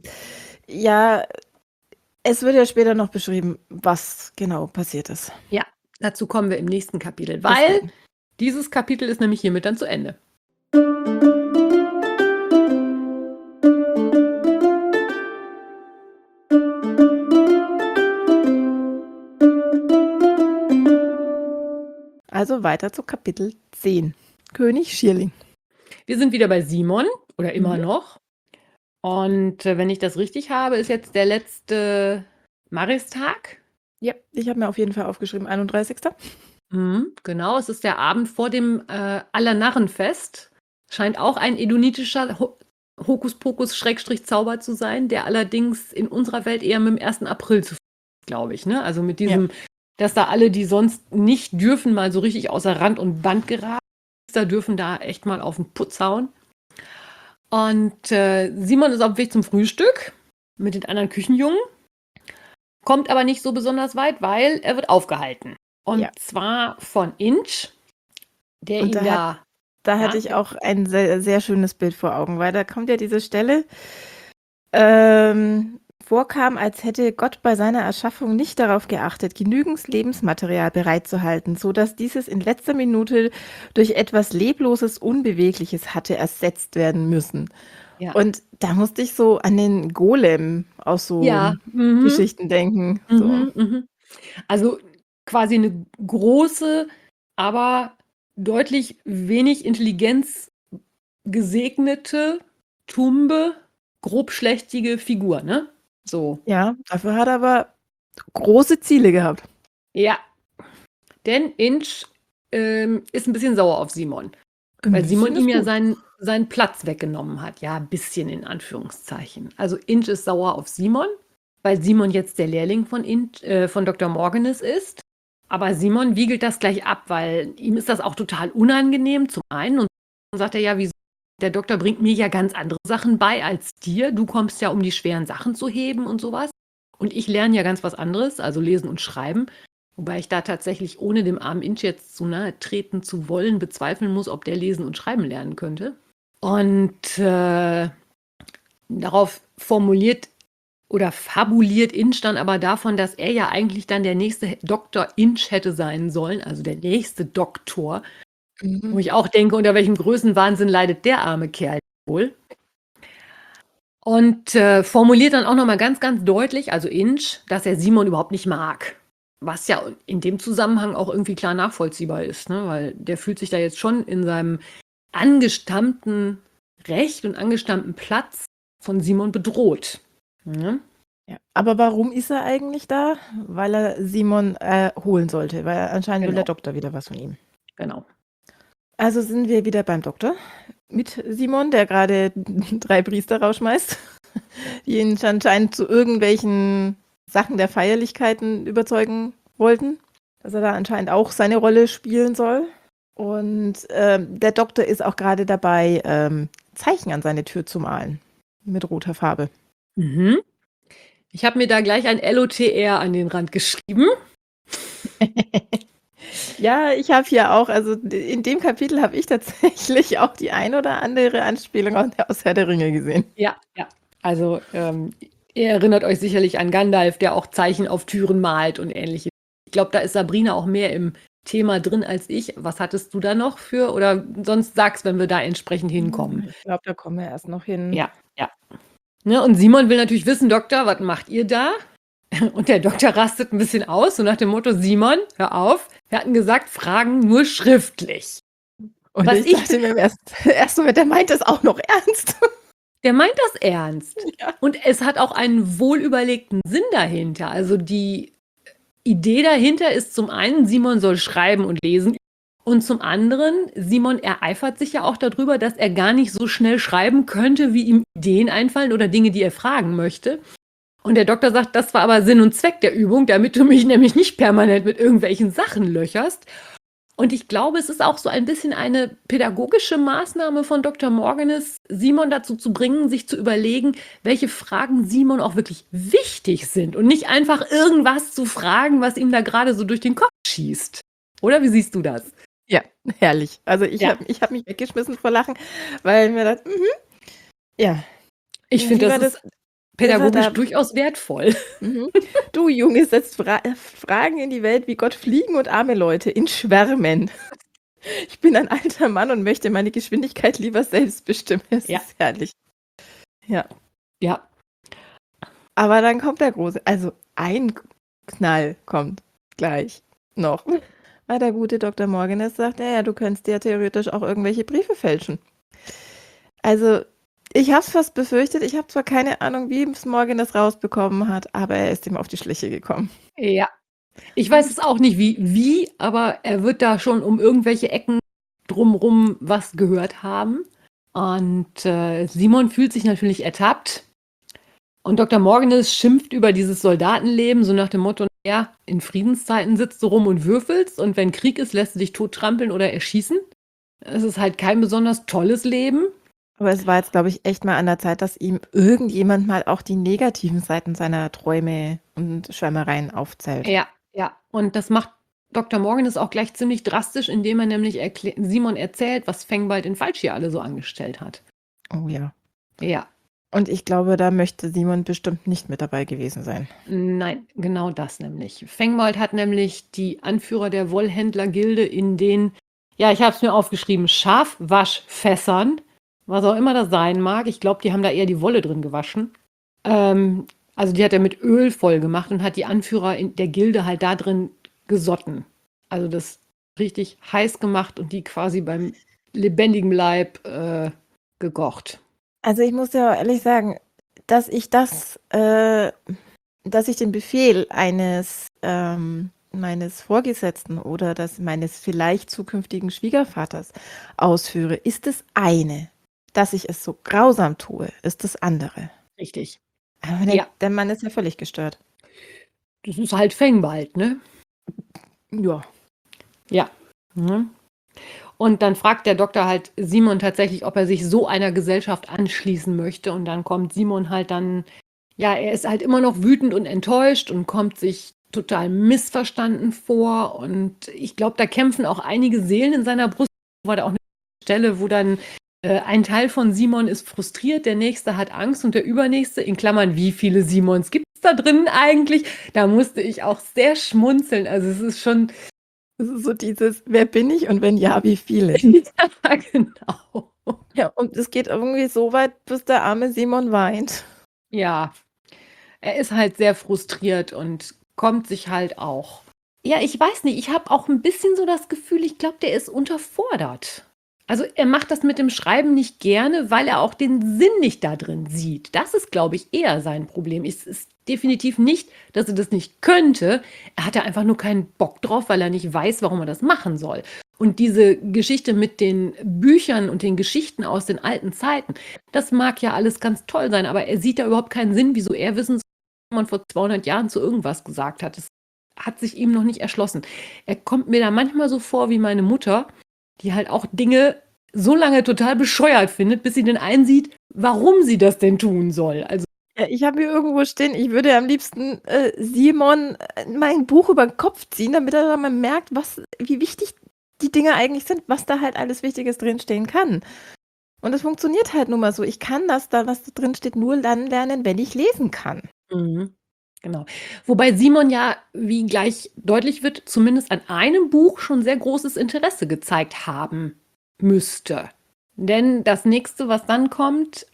es wird ja später noch beschrieben, was genau passiert ist. Ja, dazu kommen wir im nächsten Kapitel, weil dieses Kapitel ist nämlich hiermit dann zu Ende. Also weiter zu Kapitel 10. König Schierling. Wir sind wieder bei Simon, oder immer noch. Und wenn ich das richtig habe, ist jetzt der letzte Maristag. Ja, ich habe mir auf jeden Fall aufgeschrieben, 31. Genau, es ist der Abend vor dem Allernarrenfest. Scheint auch ein edonitischer Hokuspokus-Zauber zu sein, der allerdings in unserer Welt eher mit dem 1. April zu glaube ich, ne? Also mit diesem, dass da alle, die sonst nicht dürfen, mal so richtig außer Rand und Band geraten, da dürfen da echt mal auf den Putz hauen. Und Simon ist auf dem Weg zum Frühstück mit den anderen Küchenjungen, kommt aber nicht so besonders weit, weil er wird aufgehalten. Und zwar von Inch, der ihn da... Da hatte ich auch ein sehr, sehr schönes Bild vor Augen, weil da kommt ja diese Stelle, vorkam, als hätte Gott bei seiner Erschaffung nicht darauf geachtet, genügend Lebensmaterial bereitzuhalten, sodass dieses in letzter Minute durch etwas Lebloses, Unbewegliches hatte ersetzt werden müssen. Ja. Und da musste ich so an den Golem aus so Ja. Geschichten denken. So. Also quasi eine große, aber deutlich wenig Intelligenz gesegnete, tumbe, grobschlächtige Figur, ne? So. Ja, dafür hat er aber große Ziele gehabt. Ja. Denn Inch ist ein bisschen sauer auf Simon. Weil Simon ihm ja seinen Platz weggenommen hat. Ja, ein bisschen in Anführungszeichen. Also Inch ist sauer auf Simon, weil Simon jetzt der Lehrling von Dr. Morganis ist. Aber Simon wiegelt das gleich ab, weil ihm ist das auch total unangenehm zum einen. Und dann sagt er ja, wieso? Der Doktor bringt mir ja ganz andere Sachen bei als dir. Du kommst ja, um die schweren Sachen zu heben und sowas. Und ich lerne ja ganz was anderes, also lesen und schreiben. Wobei ich da tatsächlich, ohne dem armen Inch jetzt zu nahe treten zu wollen, bezweifeln muss, ob der lesen und schreiben lernen könnte. Und darauf formuliert oder fabuliert Inch dann aber davon, dass er ja eigentlich dann der nächste Dr. Inch hätte sein sollen, also der nächste Doktor. Wo ich auch denke, unter welchem Größenwahnsinn leidet der arme Kerl wohl. Und formuliert dann auch nochmal ganz, ganz deutlich, also Inch, dass er Simon überhaupt nicht mag. Was ja in dem Zusammenhang auch irgendwie klar nachvollziehbar ist, ne? Weil der fühlt sich da jetzt schon in seinem angestammten Recht und angestammten Platz von Simon bedroht. Ne? Ja. Aber warum ist er eigentlich da? Weil er Simon holen sollte, weil anscheinend will der Doktor wieder was von ihm. Genau. Also sind wir wieder beim Doktor mit Simon, der gerade 3 Priester rausschmeißt, die ihn anscheinend zu irgendwelchen Sachen der Feierlichkeiten überzeugen wollten, dass er da anscheinend auch seine Rolle spielen soll. Und der Doktor ist auch gerade dabei, Zeichen an seine Tür zu malen mit roter Farbe. Mhm. Ich habe mir da gleich ein LOTR an den Rand geschrieben. Ja, ich habe hier auch, also in dem Kapitel habe ich tatsächlich auch die ein oder andere Anspielung aus Herr der Ringe gesehen. Ja. Also ihr erinnert euch sicherlich an Gandalf, der auch Zeichen auf Türen malt und ähnliches. Ich glaube, da ist Sabrina auch mehr im Thema drin als ich. Was hattest du da noch für? Oder sonst sag's, wenn wir da entsprechend hinkommen. Ich glaube, da kommen wir erst noch hin. Ja. Ne, und Simon will natürlich wissen, Doktor, was macht ihr da? Und der Doktor rastet ein bisschen aus, so nach dem Motto, Simon, hör auf. Wir hatten gesagt, Fragen nur schriftlich. Und ich dachte mir erst Moment, der meint das auch noch ernst. Der meint das ernst. Ja. Und es hat auch einen wohlüberlegten Sinn dahinter. Also die Idee dahinter ist zum einen, Simon soll schreiben und lesen. Und zum anderen, Simon ereifert sich ja auch darüber, dass er gar nicht so schnell schreiben könnte, wie ihm Ideen einfallen oder Dinge, die er fragen möchte. Und der Doktor sagt, das war aber Sinn und Zweck der Übung, damit du mich nämlich nicht permanent mit irgendwelchen Sachen löcherst. Und ich glaube, es ist auch so ein bisschen eine pädagogische Maßnahme von Dr. Morganis, Simon dazu zu bringen, sich zu überlegen, welche Fragen Simon auch wirklich wichtig sind und nicht einfach irgendwas zu fragen, was ihm da gerade so durch den Kopf schießt. Oder wie siehst du das? Ja, herrlich. Also ich habe mich weggeschmissen vor Lachen, weil mir das, ja. Ich finde, das ist pädagogisch durchaus wertvoll. Du Junge, setzt Fragen in die Welt wie Gott fliegen und arme Leute in Schwärmen. Ich bin ein alter Mann und möchte meine Geschwindigkeit lieber selbst bestimmen. Es ist herrlich. Ja. Aber dann kommt der große, also ein Knall kommt gleich noch. Weil der gute Dr. Morganis sagt, ja, du könntest ja theoretisch auch irgendwelche Briefe fälschen. Also ich habe es fast befürchtet, ich habe zwar keine Ahnung, wie es Morganis rausbekommen hat, aber er ist ihm auf die Schliche gekommen. Ja. Ich weiß es auch nicht wie, aber er wird da schon um irgendwelche Ecken drumrum was gehört haben. Und Simon fühlt sich natürlich ertappt. Und Dr. Morganis schimpft über dieses Soldatenleben, so nach dem Motto, ja, in Friedenszeiten sitzt du rum und würfelst und wenn Krieg ist, lässt du dich tottrampeln oder erschießen. Es ist halt kein besonders tolles Leben. Aber es war jetzt, glaube ich, echt mal an der Zeit, dass ihm irgendjemand mal auch die negativen Seiten seiner Träume und Schwärmereien aufzählt. Ja. Und das macht Dr. Morganis auch gleich ziemlich drastisch, indem er nämlich Simon erzählt, was Fengbald in Falsch hier alle so angestellt hat. Oh ja. Ja. Und ich glaube, da möchte Simon bestimmt nicht mit dabei gewesen sein. Nein, genau das nämlich. Fengmold hat nämlich die Anführer der Wollhändlergilde in den, ja, ich habe es mir aufgeschrieben, Schafwaschfässern was auch immer das sein mag. Ich glaube, die haben da eher die Wolle drin gewaschen. Also die hat er mit Öl voll gemacht und hat die Anführer in der Gilde halt da drin gesotten. Also das richtig heiß gemacht und die quasi beim lebendigen Leib gekocht. Also ich muss ja ehrlich sagen, dass ich den Befehl meines Vorgesetzten oder meines vielleicht zukünftigen Schwiegervaters ausführe, ist das eine. Dass ich es so grausam tue, ist das andere. Richtig. Aber Ja. der Mann ist ja völlig gestört. Das ist halt Fängbald, ne? Ja. Ja. Ne? Und dann fragt der Doktor halt Simon tatsächlich, ob er sich so einer Gesellschaft anschließen möchte. Und dann kommt Simon halt dann, ja, er ist halt immer noch wütend und enttäuscht und kommt sich total missverstanden vor. Und ich glaube, da kämpfen auch einige Seelen in seiner Brust. War da auch eine Stelle, wo dann ein Teil von Simon ist frustriert, der nächste hat Angst und der übernächste, in Klammern, wie viele Simons gibt es da drin eigentlich? Da musste ich auch sehr schmunzeln. Also es ist schon... Das ist so dieses, wer bin ich und wenn ja, wie viele? Ja, genau. Ja, und es geht irgendwie so weit, bis der arme Simon weint. Ja, er ist halt sehr frustriert und kommt sich halt auch. Ja, ich weiß nicht, ich habe auch ein bisschen so das Gefühl, ich glaube, der ist unterfordert. Also er macht das mit dem Schreiben nicht gerne, weil er auch den Sinn nicht da drin sieht. Das ist, glaube ich, eher sein Problem. Es ist definitiv nicht, dass er das nicht könnte. Er hat ja einfach nur keinen Bock drauf, weil er nicht weiß, warum er das machen soll. Und diese Geschichte mit den Büchern und den Geschichten aus den alten Zeiten, das mag ja alles ganz toll sein, aber er sieht da überhaupt keinen Sinn, wieso er wissen soll, was man vor 200 Jahren zu irgendwas gesagt hat. Das hat sich ihm noch nicht erschlossen. Er kommt mir da manchmal so vor wie meine Mutter, die halt auch Dinge so lange total bescheuert findet, bis sie dann einsieht, warum sie das denn tun soll. Also Ja, ich habe hier irgendwo stehen, ich würde am liebsten Simon mein Buch über den Kopf ziehen, damit er dann mal merkt, wie wichtig die Dinge eigentlich sind, was da halt alles Wichtiges drinstehen kann. Und das funktioniert halt nun mal so. Ich kann was da drin steht, nur dann lernen, wenn ich lesen kann. Genau. Wobei Simon ja, wie gleich deutlich wird, zumindest an einem Buch schon sehr großes Interesse gezeigt haben müsste. Denn das nächste, was dann kommt,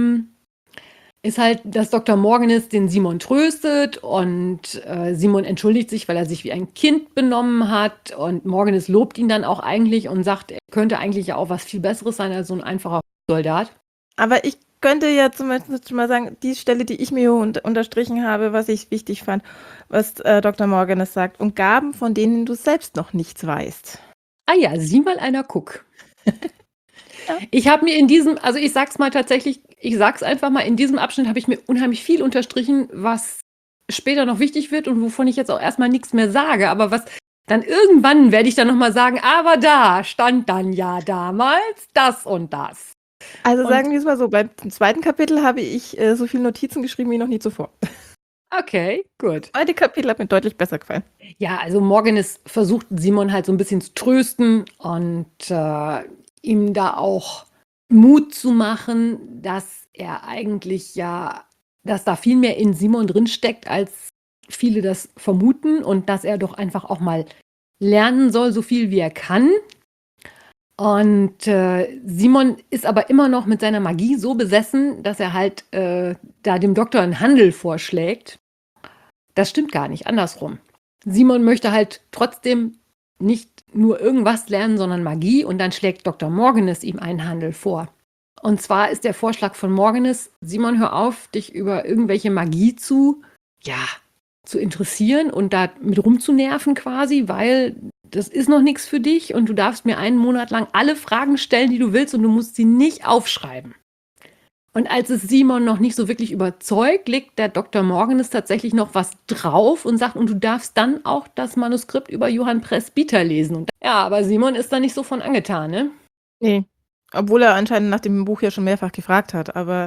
ist halt, dass Dr. Morganis den Simon tröstet und Simon entschuldigt sich, weil er sich wie ein Kind benommen hat und Morganis lobt ihn dann auch eigentlich und sagt, er könnte eigentlich ja auch was viel Besseres sein als so ein einfacher Soldat. Aber ich könnte ja zumindest schon mal sagen, die Stelle, die ich mir unterstrichen habe, was ich wichtig fand, was Dr. Morganis sagt, und Gaben, von denen du selbst noch nichts weißt. Ah ja, sieh mal einer, guck. Ja. Ich habe mir in diesem, also ich sag's mal tatsächlich, ich sag's einfach mal, in diesem Abschnitt habe ich mir unheimlich viel unterstrichen, was später noch wichtig wird und wovon ich jetzt auch erstmal nichts mehr sage, aber was dann irgendwann werde ich dann nochmal sagen, aber da stand dann ja damals das und das. Also Und- sagen wir es mal so, beim zweiten Kapitel habe ich so viele Notizen geschrieben wie noch nie zuvor. Okay, gut. Das zweite Kapitel hat mir deutlich besser gefallen. Ja, also Morganis versucht Simon halt so ein bisschen zu trösten und ihm da auch Mut zu machen, dass er eigentlich ja, dass da viel mehr in Simon drinsteckt, als viele das vermuten und dass er doch einfach auch mal lernen soll, so viel wie er kann. Und Simon ist aber immer noch mit seiner Magie so besessen, dass er halt da dem Doktor einen Handel vorschlägt. Das stimmt gar nicht, andersrum. Simon möchte halt trotzdem nicht nur irgendwas lernen, sondern Magie und dann schlägt Dr. Morganis ihm einen Handel vor. Und zwar ist der Vorschlag von Morganis, Simon, hör auf, dich über irgendwelche Magie zu interessieren und da mit rumzunerven quasi, weil das ist noch nichts für dich und du darfst mir einen Monat lang alle Fragen stellen, die du willst und du musst sie nicht aufschreiben. Und als es Simon noch nicht so wirklich überzeugt, legt der Dr. Morganis tatsächlich noch was drauf und sagt, und du darfst dann auch das Manuskript über Johann Presbyter lesen. Und ja, aber Simon ist da nicht so von angetan, ne? Nee. Obwohl er anscheinend nach dem Buch ja schon mehrfach gefragt hat, aber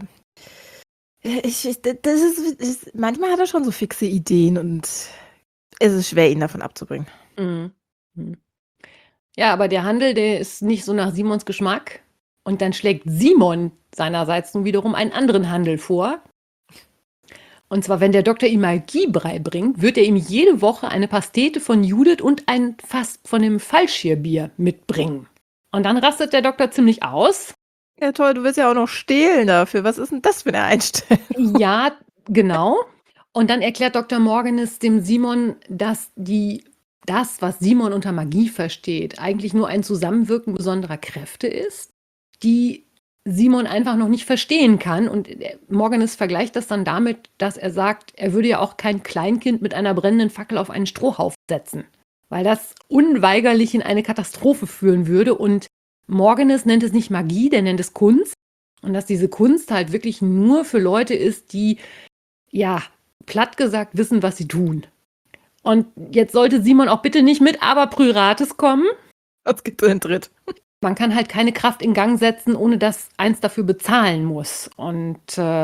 manchmal hat er schon so fixe Ideen und es ist schwer, ihn davon abzubringen. Mhm. Ja, aber der Handel, der ist nicht so nach Simons Geschmack. Und dann schlägt Simon seinerseits nun wiederum einen anderen Handel vor. Und zwar, wenn der Doktor ihm Magiebrei bringt, wird er ihm jede Woche eine Pastete von Judith und ein Fass von dem Fallschierbier mitbringen. Und dann rastet der Doktor ziemlich aus Ja, toll, du willst ja auch noch stehlen dafür. Was ist denn das für eine Einstellung? Ja, genau. Und dann erklärt Dr. Morganis dem Simon, dass das, was Simon unter Magie versteht, eigentlich nur ein Zusammenwirken besonderer Kräfte ist, die Simon einfach noch nicht verstehen kann. Und Morganis vergleicht das dann damit, dass er sagt, er würde ja auch kein Kleinkind mit einer brennenden Fackel auf einen Strohhaufen setzen, weil das unweigerlich in eine Katastrophe führen würde. Und Morganis nennt es nicht Magie, der nennt es Kunst. Und dass diese Kunst halt wirklich nur für Leute ist, die, ja, platt gesagt wissen, was sie tun. Und jetzt sollte Simon auch bitte nicht mit Aberpryrates kommen. Was gibt es denn dritt? Man kann halt keine Kraft in Gang setzen, ohne dass eins dafür bezahlen muss. Und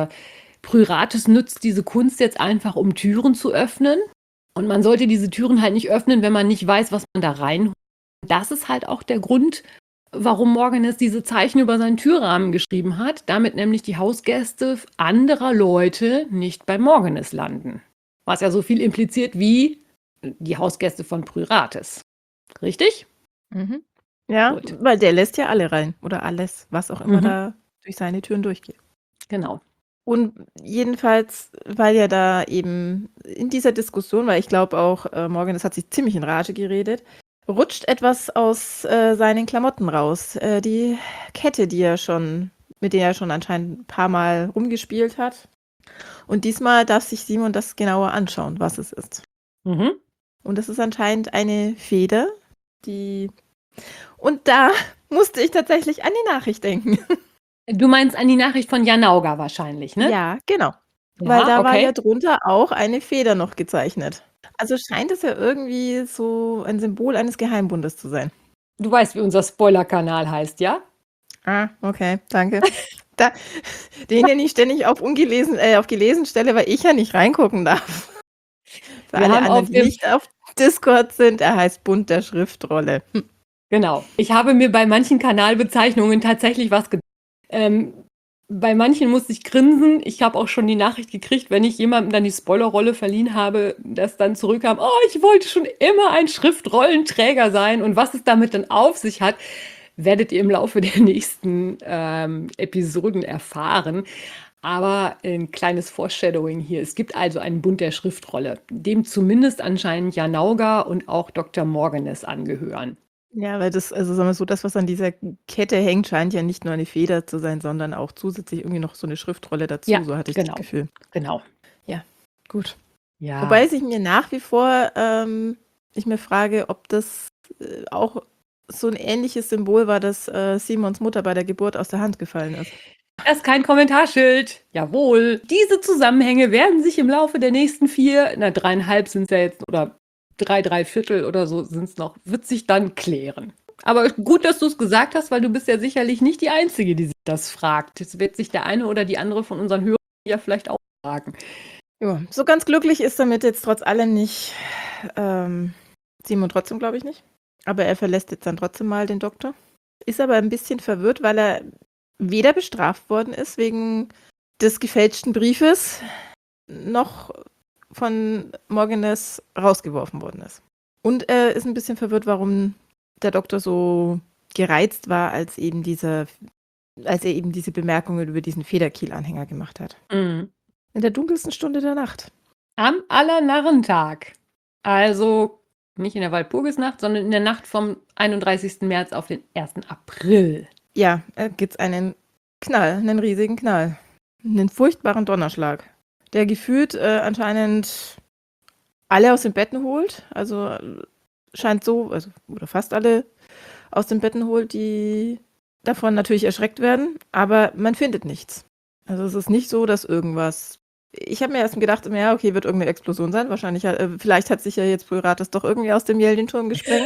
Pryrates nützt diese Kunst jetzt einfach, um Türen zu öffnen. Und man sollte diese Türen halt nicht öffnen, wenn man nicht weiß, was man da reinholt. Das ist halt auch der Grund, warum Morganis diese Zeichen über seinen Türrahmen geschrieben hat, damit nämlich die Hausgäste anderer Leute nicht bei Morganis landen. Was ja so viel impliziert wie die Hausgäste von Pryrates. Richtig? Mhm. Ja, Gut. weil der lässt ja alle rein. Oder alles, was auch immer Mhm. da durch seine Türen durchgeht. Genau. Und jedenfalls, weil ja da eben in dieser Diskussion, weil ich glaube auch, Morganis hat sich ziemlich in Rage geredet, rutscht etwas aus seinen Klamotten raus. Die Kette, mit der er schon anscheinend ein paar Mal rumgespielt hat. Und diesmal darf sich Simon das genauer anschauen, was es ist. Mhm. Und es ist anscheinend eine Feder, die... Und da musste ich tatsächlich an die Nachricht denken. Du meinst an die Nachricht von Janauga wahrscheinlich, ne? Ja, genau. Ja, Weil da war okay. ja drunter auch eine Feder noch gezeichnet. Also scheint es ja irgendwie so ein Symbol eines Geheimbundes zu sein. Du weißt, wie unser Spoiler-Kanal heißt, ja? Ah, okay, danke. Den ich ständig auf gelesen stelle, weil ich ja nicht reingucken darf. Für Wir alle haben anderen, auf die dem- nicht auf Discord sind, er heißt Bund der Schriftrolle. Genau. Ich habe mir bei manchen Kanalbezeichnungen tatsächlich was gedacht. Bei manchen musste ich grinsen. Ich habe auch schon die Nachricht gekriegt, wenn ich jemandem dann die Spoilerrolle verliehen habe, dass dann zurückkam, oh, ich wollte schon immer ein Schriftrollenträger sein. Und was es damit dann auf sich hat, werdet ihr im Laufe der nächsten Episoden erfahren. Aber ein kleines Foreshadowing hier. Es gibt also einen Bund der Schriftrolle, dem zumindest anscheinend Janauga und auch Dr. Morganis angehören. Ja, weil das, also sagen wir so, das, was an dieser Kette hängt, scheint ja nicht nur eine Feder zu sein, sondern auch zusätzlich irgendwie noch so eine Schriftrolle dazu. Ja, So hatte ich genau. das Gefühl. Genau. Gut. Ja. Wobei sich mir nach wie vor, ich mir frage, ob das auch so ein ähnliches Symbol war, dass Simons Mutter bei der Geburt aus der Hand gefallen ist. Das ist kein Kommentarschild. Jawohl. Diese Zusammenhänge werden sich im Laufe der nächsten 3,5 sind es ja jetzt, oder 3 oder so sind es noch, wird sich dann klären. Aber gut, dass du es gesagt hast, weil du bist ja sicherlich nicht die Einzige, die sich das fragt. Jetzt wird sich der eine oder die andere von unseren Hörern ja vielleicht auch fragen. Ja, so ganz glücklich ist damit jetzt trotz allem nicht Simon trotzdem, glaube ich nicht. Aber er verlässt jetzt dann trotzdem mal den Doktor. Ist aber ein bisschen verwirrt, weil er weder bestraft worden ist wegen des gefälschten Briefes, noch von Morganis rausgeworfen worden ist. Und er ist ein bisschen verwirrt, warum der Doktor so gereizt war, als er eben diese Bemerkungen über diesen Federkiel-Anhänger gemacht hat. Mhm. In der dunkelsten Stunde der Nacht. Am Allernarrentag. Also nicht in der Walpurgisnacht, sondern in der Nacht vom 31. März auf den 1. April. Ja, gibt's einen Knall, einen riesigen Knall. Einen furchtbaren Donnerschlag, der gefühlt anscheinend alle aus den Betten holt. Also scheint so, also oder fast alle aus den Betten holt, die davon natürlich erschreckt werden, aber man findet nichts. Also es ist nicht so, dass irgendwas... Ich habe mir erst gedacht, ja, okay, wird irgendeine Explosion sein. Wahrscheinlich, vielleicht hat sich ja jetzt Pryrates doch irgendwie aus dem Jeldenturm gesprengt.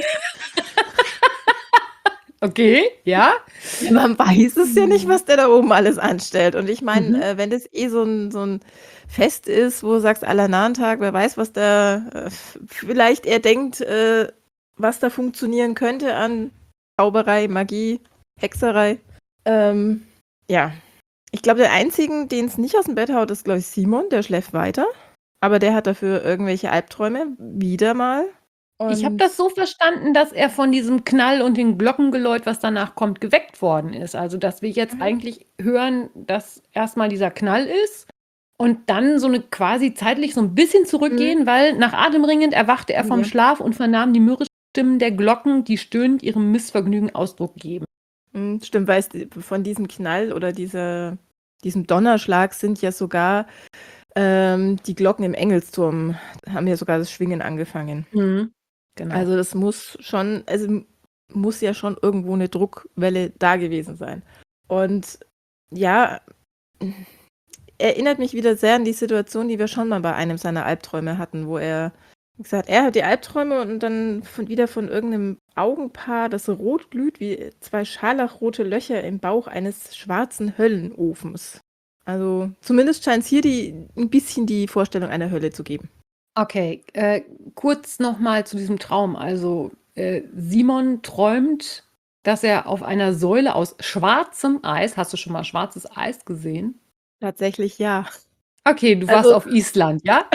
Okay, ja. Man weiß es ja nicht, was der da oben alles anstellt. Und ich meine, wenn das so ein Fest ist, wo du sagst, Allernarrentag, wer weiß, was da vielleicht er denkt, was da funktionieren könnte an Zauberei, Magie, Hexerei. Ja. Ich glaube, der Einzigen, den es nicht aus dem Bett haut, ist, glaube ich, Simon. Der schläft weiter. Aber der hat dafür irgendwelche Albträume. Wieder mal. Ich habe Und das so verstanden, dass er von diesem Knall und dem Glockengeläut, was danach kommt, geweckt worden ist. Also, dass wir jetzt eigentlich hören, dass erstmal dieser Knall ist und dann so eine quasi zeitlich so ein bisschen zurückgehen, weil nach Atemringend erwachte er vom Ja. Schlaf und vernahm die Mürrestimmen der Glocken, die stöhnend ihrem Missvergnügen Ausdruck geben. Stimmt, weil von diesem Knall oder diesem Donnerschlag sind ja sogar die Glocken im Engelsturm, haben ja sogar das Schwingen angefangen. Genau. Also das muss ja schon irgendwo eine Druckwelle da gewesen sein. Und ja, erinnert mich wieder sehr an die Situation, die wir schon mal bei einem seiner Albträume hatten, wo er gesagt, er hat die Albträume und dann wieder von irgendeinem Augenpaar, das so rot glüht wie 2 scharlachrote Löcher im Bauch eines schwarzen Höllenofens. Also zumindest scheint es hier ein bisschen die Vorstellung einer Hölle zu geben. Okay, kurz nochmal zu diesem Traum. Also Simon träumt, dass er auf einer Säule aus schwarzem Eis, hast du schon mal schwarzes Eis gesehen? Tatsächlich ja. Okay, du warst Also auf Island, ja?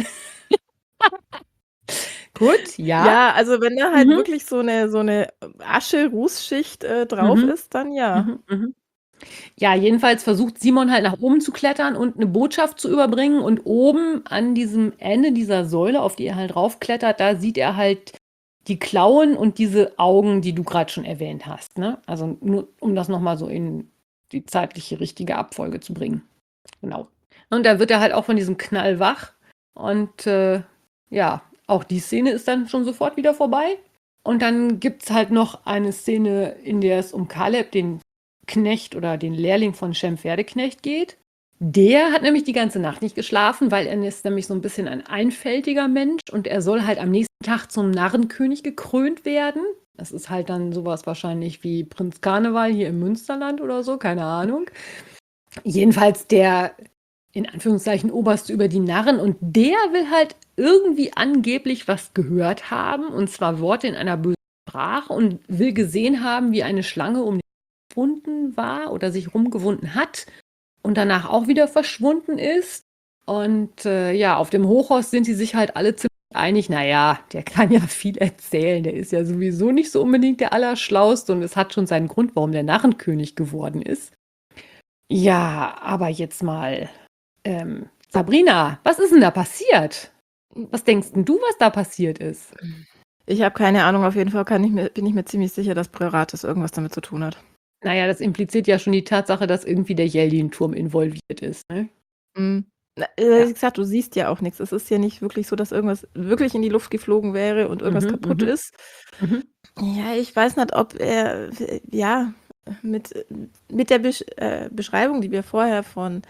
Gut, ja. Ja, also wenn da halt Mhm. wirklich so eine Asche-Rußschicht drauf Mhm. ist, dann ja. Ja, jedenfalls versucht Simon halt nach oben zu klettern und eine Botschaft zu überbringen. Und oben an diesem Ende dieser Säule, auf die er halt raufklettert, da sieht er halt die Klauen und diese Augen, die du gerade schon erwähnt hast. Ne? Also nur, um das nochmal so in die zeitliche richtige Abfolge zu bringen. Genau. Und da wird er halt auch von diesem Knall wach. Und ja, auch die Szene ist dann schon sofort wieder vorbei. Und dann gibt es halt noch eine Szene, in der es um Kaleb, den Knecht oder den Lehrling von Shem Pferdeknecht geht. Der hat nämlich die ganze Nacht nicht geschlafen, weil er ist nämlich so ein bisschen ein einfältiger Mensch und er soll halt am nächsten Tag zum Narrenkönig gekrönt werden. Das ist halt dann sowas wahrscheinlich wie Prinz Karneval hier im Münsterland oder so, keine Ahnung. Jedenfalls der, in Anführungszeichen, Oberste über die Narren und der will halt irgendwie angeblich was gehört haben und zwar Worte in einer bösen Sprache und will gesehen haben, wie eine Schlange um den verschwunden war oder sich rumgewunden hat und danach auch wieder verschwunden ist. Und ja, auf dem Hochhaus sind sie sich halt alle ziemlich einig, naja, der kann ja viel erzählen, der ist ja sowieso nicht so unbedingt der Allerschlauste und es hat schon seinen Grund, warum der Narrenkönig geworden ist. Ja, aber jetzt mal, Sabrina, was ist denn da passiert? Was denkst denn du, was da passiert ist? Ich habe keine Ahnung, auf jeden Fall bin ich mir ziemlich sicher, dass Breuratis irgendwas damit zu tun hat. Naja, das impliziert ja schon die Tatsache, dass irgendwie der Yeldin-Turm involviert ist, ne? Wie gesagt, du siehst ja auch nichts. Es ist ja nicht wirklich so, dass irgendwas wirklich in die Luft geflogen wäre und irgendwas kaputt ist. Ja, ich weiß nicht, ob er, ja, mit der Beschreibung, die wir vorher von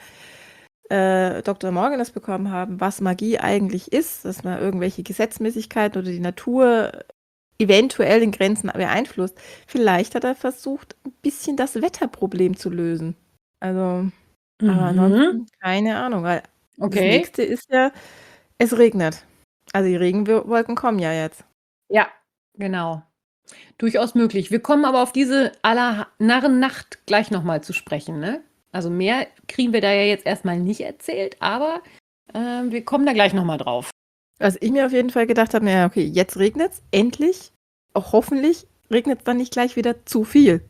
Dr. Morganis bekommen haben, was Magie eigentlich ist, dass man irgendwelche Gesetzmäßigkeiten oder die Natur eventuell in Grenzen beeinflusst. Vielleicht hat er versucht, ein bisschen das Wetterproblem zu lösen. Also, aber ansonsten keine Ahnung, weil das nächste ist ja, es regnet. Also die Regenwolken kommen ja jetzt. Ja, genau. Durchaus möglich. Wir kommen aber auf diese Narrennacht gleich nochmal zu sprechen, ne? Also mehr kriegen wir da ja jetzt erstmal nicht erzählt, aber wir kommen da gleich nochmal drauf. Was ich mir auf jeden Fall gedacht habe, ja, okay, jetzt regnet es, endlich. Auch hoffentlich regnet es dann nicht gleich wieder zu viel.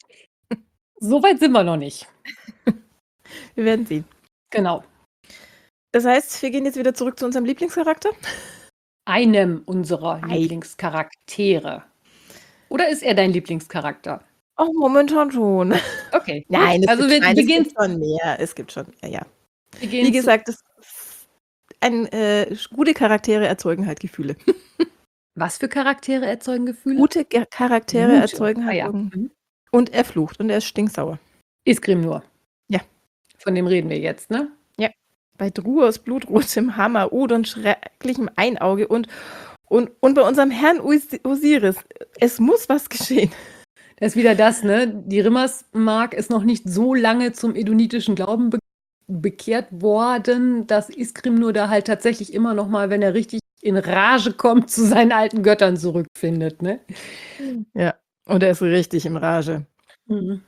So weit sind wir noch nicht. Wir werden sehen. Genau. Das heißt, wir gehen jetzt wieder zurück zu unserem Lieblingscharakter? Einem unserer Lieblingscharaktere. Oder ist er dein Lieblingscharakter? Oh, momentan schon. Okay. Nein, also es gibt schon mehr. Es gibt schon, ja. Wie gesagt, gute Charaktere erzeugen halt Gefühle. Was für Charaktere erzeugen Gefühle? Gute Charaktere erzeugen halt und er flucht und er ist stinksauer. Isgrim. Ja. Von dem reden wir jetzt, ne? Ja. Bei Druos blutrotem Hammer, und schrecklichem Einauge und bei unserem Herrn Osiris. Es muss was geschehen. Das ist wieder das, ne? Die Rimmersmark ist noch nicht so lange zum edonitischen Glauben bekehrt worden, dass Isgrim da halt tatsächlich immer noch mal, wenn er richtig in Rage kommt, zu seinen alten Göttern zurückfindet, ne? Ja, und er ist richtig in Rage.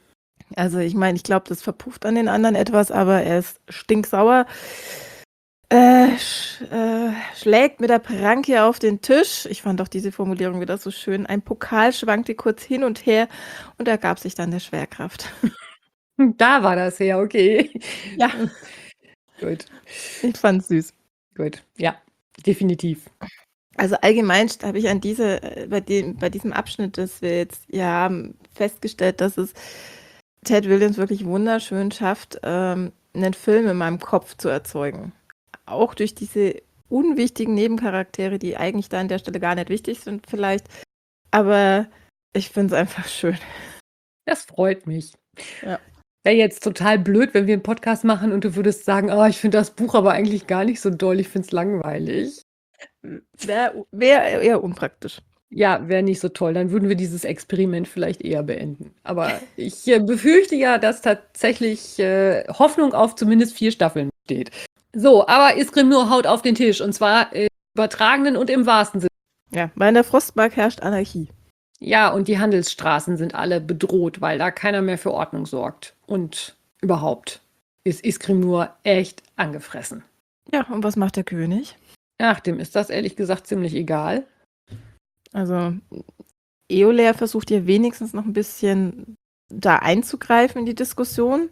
Also ich meine, ich glaube, das verpufft an den anderen etwas, aber er ist stinksauer. schlägt mit der Pranke auf den Tisch. Ich fand auch diese Formulierung wieder so schön. Ein Pokal schwankte kurz hin und her und ergab sich dann der Schwerkraft. Da war das her, okay. Ja, Gut, ich fand's süß. gut. Ja, definitiv. Also allgemein habe ich an bei diesem Abschnitt, das wir jetzt hier haben, festgestellt, dass es Ted Williams wirklich wunderschön schafft, einen Film in meinem Kopf zu erzeugen. Auch durch diese unwichtigen Nebencharaktere, die eigentlich da an der Stelle gar nicht wichtig sind vielleicht. Aber ich finde es einfach schön. Das freut mich. Ja. Wäre jetzt total blöd, wenn wir einen Podcast machen und du würdest sagen, oh, ich finde das Buch aber eigentlich gar nicht so doll, ich finde es langweilig. Wäre eher unpraktisch. Ja, wäre nicht so toll. Dann würden wir dieses Experiment vielleicht eher beenden. Aber ich befürchte ja, dass tatsächlich Hoffnung auf zumindest 4 Staffeln steht. So, aber Iskrim nur haut auf den Tisch. Und zwar im übertragenen und im wahrsten Sinne. Ja, weil in der Frostmark herrscht Anarchie. Ja, und die Handelsstraßen sind alle bedroht, weil da keiner mehr für Ordnung sorgt. Und überhaupt ist Iskrim nur echt angefressen. Ja, und was macht der König? Ach, dem ist das ehrlich gesagt ziemlich egal. Also Eoler versucht ja wenigstens noch ein bisschen da einzugreifen in die Diskussion.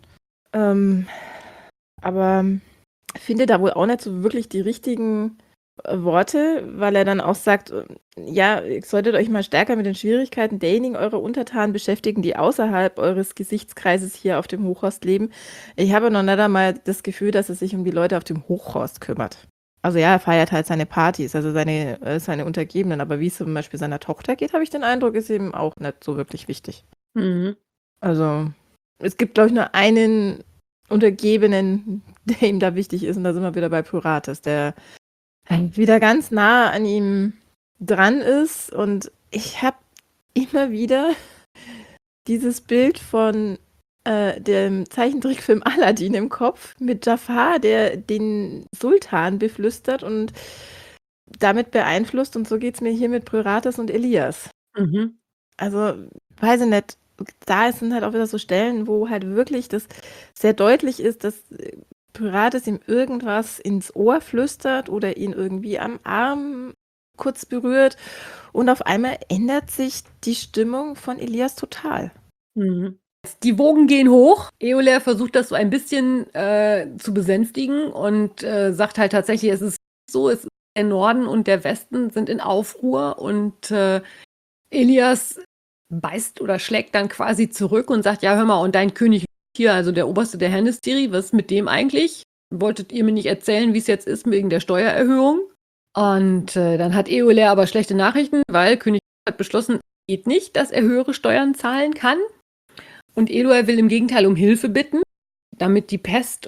Aber finde da wohl auch nicht so wirklich die richtigen Worte, weil er dann auch sagt, ja, ihr solltet euch mal stärker mit den Schwierigkeiten derjenigen eurer Untertanen beschäftigen, die außerhalb eures Gesichtskreises hier auf dem Hochhorst leben. Ich habe noch nicht einmal das Gefühl, dass er sich um die Leute auf dem Hochhorst kümmert. Also ja, er feiert halt seine Partys, also seine Untergebenen, aber wie es zum Beispiel seiner Tochter geht, habe ich den Eindruck, ist eben auch nicht so wirklich wichtig. Mhm. Also es gibt, glaube ich, nur einen Untergebenen, der ihm da wichtig ist, und da sind wir wieder bei Pyrates, der wieder ganz nah an ihm dran ist. Und ich habe immer wieder dieses Bild von dem Zeichentrickfilm Aladdin im Kopf mit Jafar, der den Sultan beflüstert und damit beeinflusst. Und so geht es mir hier mit Pyrates und Elias. Mhm. Also, weiß ich nicht, da sind halt auch wieder so Stellen, wo halt wirklich das sehr deutlich ist, dass Pyrates ihm irgendwas ins Ohr flüstert oder ihn irgendwie am Arm kurz berührt und auf einmal ändert sich die Stimmung von Elias total. Mhm. Die Wogen gehen hoch. Eoler versucht das so ein bisschen zu besänftigen und sagt halt tatsächlich, es ist so, es ist der Norden und der Westen sind in Aufruhr und Elias beißt oder schlägt dann quasi zurück und sagt, ja, hör mal, und dein König hier, also der Oberste der Hernestiri, was ist mit dem eigentlich? Wolltet ihr mir nicht erzählen, wie es jetzt ist wegen der Steuererhöhung? Und dann hat Eoler aber schlechte Nachrichten, weil König hat beschlossen, geht nicht, dass er höhere Steuern zahlen kann. Und Eoler will im Gegenteil um Hilfe bitten, damit die Pest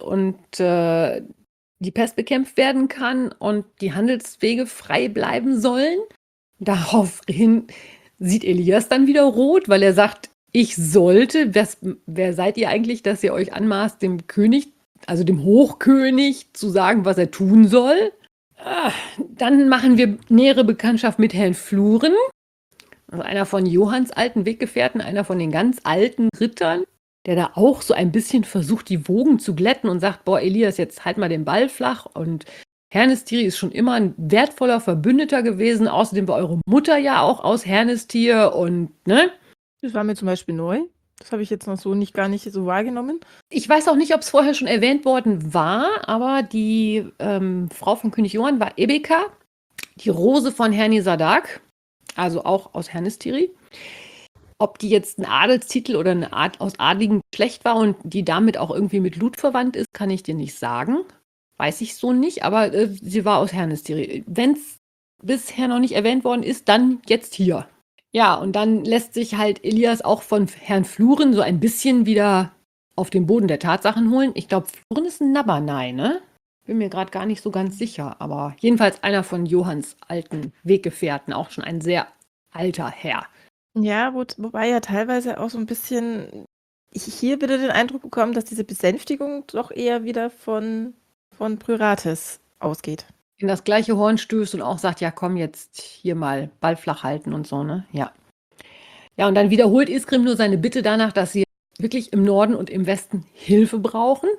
bekämpft werden kann und die Handelswege frei bleiben sollen. Daraufhin sieht Elias dann wieder rot, weil er sagt, ich sollte, wer seid ihr eigentlich, dass ihr euch anmaßt, dem König, also dem Hochkönig, zu sagen, was er tun soll? Dann machen wir nähere Bekanntschaft mit Herrn Fluren, also einer von Johanns alten Weggefährten, einer von den ganz alten Rittern, der da auch so ein bisschen versucht, die Wogen zu glätten und sagt, boah, Elias, jetzt halt mal den Ball flach und Hernestiri ist schon immer ein wertvoller Verbündeter gewesen. Außerdem war eure Mutter ja auch aus Hernestier und, ne? Das war mir zum Beispiel neu. Das habe ich jetzt noch so gar nicht so wahrgenommen. Ich weiß auch nicht, ob es vorher schon erwähnt worden war, aber die Frau von König Johann war Ebeka, die Rose von Hernisadak, also auch aus Hernestiri. Ob die jetzt ein Adelstitel oder eine Art aus adligem Geschlecht war und die damit auch irgendwie mit Lut verwandt ist, kann ich dir nicht sagen. Weiß ich so nicht, aber sie war aus Hernestiri. Wenn es bisher noch nicht erwähnt worden ist, dann jetzt hier. Ja, und dann lässt sich halt Elias auch von Herrn Fluren so ein bisschen wieder auf den Boden der Tatsachen holen. Ich glaube, Fluren ist ein Nabernei, ne? Bin mir gerade gar nicht so ganz sicher, aber jedenfalls einer von Johanns alten Weggefährten, auch schon ein sehr alter Herr. Ja, wobei ja teilweise auch so ein bisschen ich hier wieder den Eindruck bekommen, dass diese Besänftigung doch eher wieder von Pyrates ausgeht. In das gleiche Horn stößt und auch sagt, ja komm, jetzt hier mal Ball flach halten und so, ne? Ja. Ja, und dann wiederholt Iskrim nur seine Bitte danach, dass sie wirklich im Norden und im Westen Hilfe brauchen.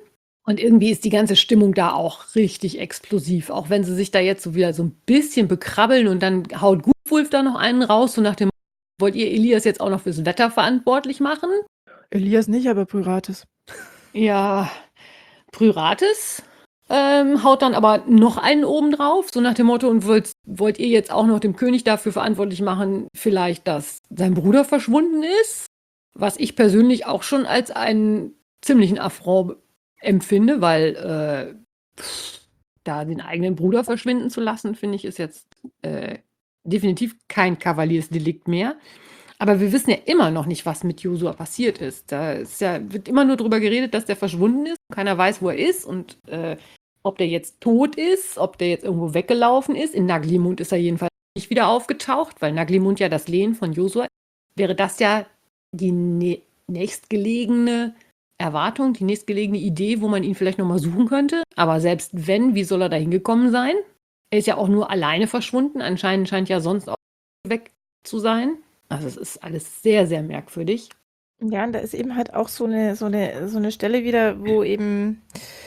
Und irgendwie ist die ganze Stimmung da auch richtig explosiv. Auch wenn sie sich da jetzt so wieder so ein bisschen bekrabbeln und dann haut Gutwulf da noch einen raus, so nach dem, wollt ihr Elias jetzt auch noch fürs Wetter verantwortlich machen? Elias nicht, aber Pyrates. Ja, Pryrates haut dann aber noch einen oben drauf, so nach dem Motto, und wollt ihr jetzt auch noch dem König dafür verantwortlich machen, vielleicht, dass sein Bruder verschwunden ist? Was ich persönlich auch schon als einen ziemlichen Affront empfinde, weil da den eigenen Bruder verschwinden zu lassen, finde ich, ist jetzt definitiv kein Kavaliersdelikt mehr. Aber wir wissen ja immer noch nicht, was mit Josua passiert ist. Wird immer nur darüber geredet, dass der verschwunden ist. Keiner weiß, wo er ist und ob der jetzt tot ist, ob der jetzt irgendwo weggelaufen ist. In Naglimund ist er jedenfalls nicht wieder aufgetaucht, weil Naglimund ja das Lehen von Josua ist. Wäre das ja die nächstgelegene Erwartung, die nächstgelegene Idee, wo man ihn vielleicht nochmal suchen könnte. Aber selbst wenn, wie soll er da hingekommen sein? Er ist ja auch nur alleine verschwunden. Anscheinend scheint ja sonst auch weg zu sein. Also es ist alles sehr, sehr merkwürdig. Ja, und da ist eben halt auch so eine Stelle wieder, wo eben,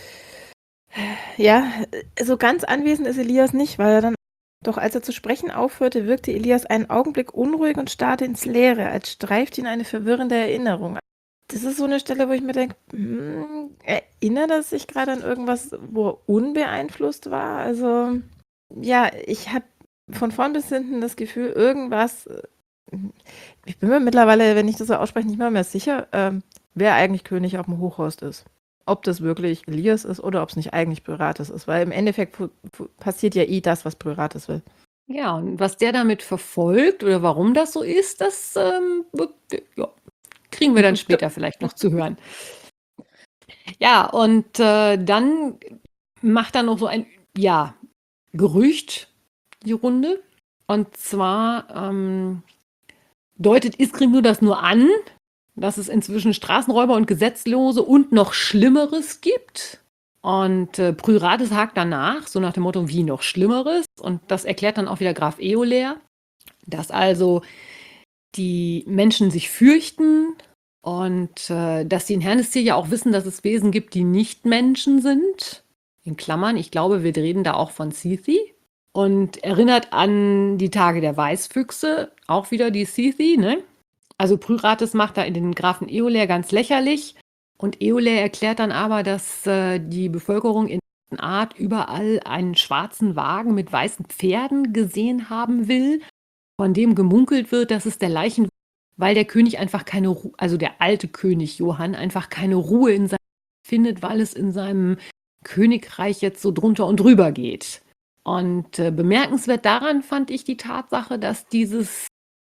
ja, so ganz anwesend ist Elias nicht, weil er dann, doch als er zu sprechen aufhörte, wirkte Elias einen Augenblick unruhig und starrte ins Leere, als streift ihn eine verwirrende Erinnerung. Das ist so eine Stelle, wo ich mir denke, erinnert er sich gerade an irgendwas, wo er unbeeinflusst war? Also, ja, ich habe von vorn bis hinten das Gefühl, irgendwas. Ich bin mir mittlerweile, wenn ich das so ausspreche, nicht mal mehr sicher, wer eigentlich König auf dem Hochhorst ist. Ob das wirklich Elias ist oder ob es nicht eigentlich Pyrates ist. Weil im Endeffekt passiert ja das, was Pyrates will. Ja, und was der damit verfolgt oder warum das so ist, das kriegen wir dann später vielleicht noch zu hören. Ja, und dann macht er noch so ein, Gerücht die Runde. Und zwar deutet Iskrim das nur an, dass es inzwischen Straßenräuber und Gesetzlose und noch Schlimmeres gibt. Und Pryrates hakt danach, so nach dem Motto, wie noch Schlimmeres. Und das erklärt dann auch wieder Graf Eoler, dass also die Menschen sich fürchten und dass sie in Hernestir ja auch wissen, dass es Wesen gibt, die nicht Menschen sind. In Klammern, ich glaube, wir reden da auch von Sethi. Und erinnert an die Tage der Weißfüchse, auch wieder die Sethi, ne? Also Pryrates macht da in den Grafen Eoler ganz lächerlich. Und Eoler erklärt dann aber, dass die Bevölkerung in der Art überall einen schwarzen Wagen mit weißen Pferden gesehen haben will, von dem gemunkelt wird, dass es der Leichenwagen, weil der König einfach keine Ruhe, also der alte König Johann, einfach keine Ruhe in seinem findet, weil es in seinem Königreich jetzt so drunter und drüber geht. Und bemerkenswert daran fand ich die Tatsache, dass dieses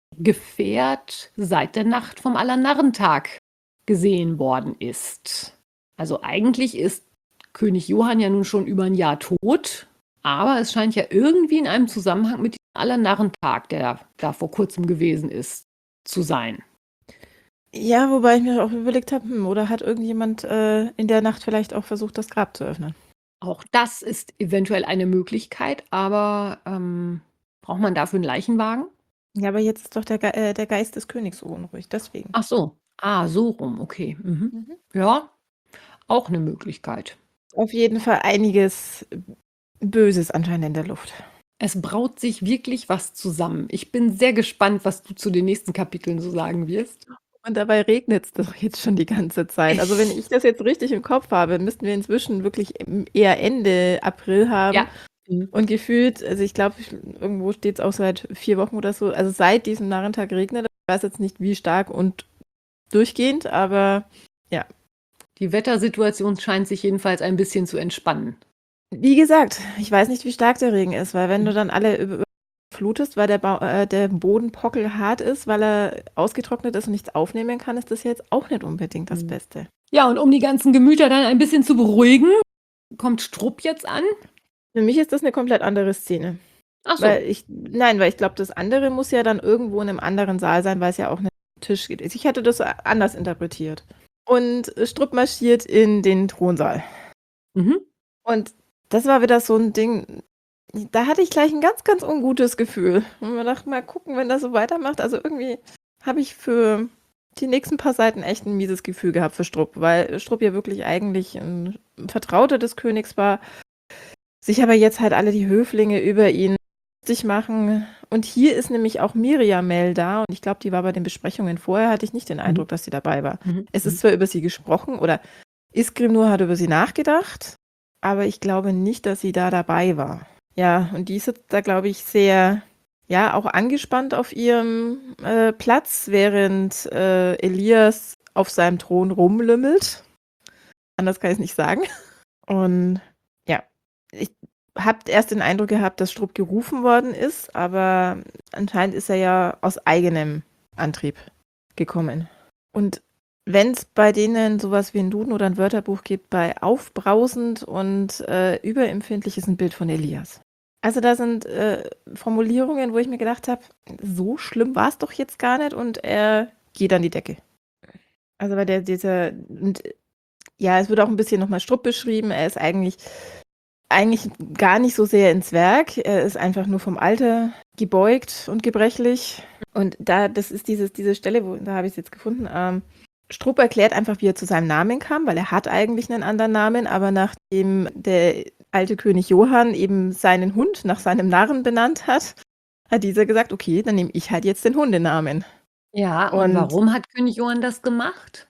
Gefährt seit der Nacht vom Allernarrentag gesehen worden ist. Also eigentlich ist König Johann ja nun schon über ein Jahr tot, aber es scheint ja irgendwie in einem Zusammenhang mit dem Allernarrentag, der da vor kurzem gewesen ist, zu sein. Ja, wobei ich mir auch überlegt habe, oder hat irgendjemand in der Nacht vielleicht auch versucht, das Grab zu öffnen? Auch das ist eventuell eine Möglichkeit, aber braucht man dafür einen Leichenwagen? Ja, aber jetzt ist doch der Geist des Königs so unruhig, deswegen. Ach so. Ah, so rum, okay. Mhm. Mhm. Ja, auch eine Möglichkeit. Auf jeden Fall einiges Böses anscheinend in der Luft. Es braut sich wirklich was zusammen. Ich bin sehr gespannt, was du zu den nächsten Kapiteln so sagen wirst. Und dabei regnet es doch jetzt schon die ganze Zeit. Also wenn ich das jetzt richtig im Kopf habe, müssten wir inzwischen wirklich eher Ende April haben. Ja. Und gefühlt, also ich glaube, irgendwo steht es auch seit 4 Wochen oder so, also seit diesem Narrentag regnet. Ich weiß jetzt nicht, wie stark und durchgehend, aber ja. Die Wettersituation scheint sich jedenfalls ein bisschen zu entspannen. Wie gesagt, ich weiß nicht, wie stark der Regen ist, weil wenn du dann alle flutest, weil der Boden pockelhart ist, weil er ausgetrocknet ist und nichts aufnehmen kann, ist das jetzt auch nicht unbedingt das Beste. Ja, und um die ganzen Gemüter dann ein bisschen zu beruhigen, kommt Strupp jetzt an. Für mich ist das eine komplett andere Szene. Ach so. Weil ich glaube, das andere muss ja dann irgendwo in einem anderen Saal sein, weil es ja auch einen Tisch gibt. Ich hätte das anders interpretiert. Und Strupp marschiert in den Thronsaal. Mhm. Und das war wieder so ein Ding, da hatte ich gleich ein ganz, ganz ungutes Gefühl. Und man dachte, mal gucken, wenn das so weitermacht. Also irgendwie habe ich für die nächsten paar Seiten echt ein mieses Gefühl gehabt für Strupp, weil Strupp ja wirklich eigentlich ein Vertrauter des Königs war, sich aber jetzt halt alle die Höflinge über ihn lustig machen. Und hier ist nämlich auch Miriamel da und ich glaube, die war bei den Besprechungen vorher, hatte ich nicht den Eindruck, dass sie dabei war. Es ist zwar über sie gesprochen oder Isgrimnur hat über sie nachgedacht, aber ich glaube nicht, dass sie da dabei war. Ja, und die sitzt da, glaube ich, sehr, ja, auch angespannt auf ihrem Platz, während Elias auf seinem Thron rumlümmelt. Anders kann ich es nicht sagen. Und ja, ich habe erst den Eindruck gehabt, dass Strupp gerufen worden ist, aber anscheinend ist er ja aus eigenem Antrieb gekommen. Und wenn es bei denen sowas wie ein Duden oder ein Wörterbuch gibt, bei aufbrausend und überempfindlich ist ein Bild von Elias. Also da sind Formulierungen, wo ich mir gedacht habe, so schlimm war es doch jetzt gar nicht und er geht an die Decke. Also bei ja, es wird auch ein bisschen nochmal Strupp beschrieben, er ist eigentlich gar nicht so sehr ins Werk, er ist einfach nur vom Alter gebeugt und gebrechlich. Und das ist diese Stelle, da habe ich es jetzt gefunden, Strupp erklärt einfach, wie er zu seinem Namen kam, weil er hat eigentlich einen anderen Namen, aber nachdem der alte König Johann eben seinen Hund nach seinem Narren benannt hat dieser gesagt, okay, dann nehme ich halt jetzt den Hundenamen. Ja, und warum hat König Johann das gemacht?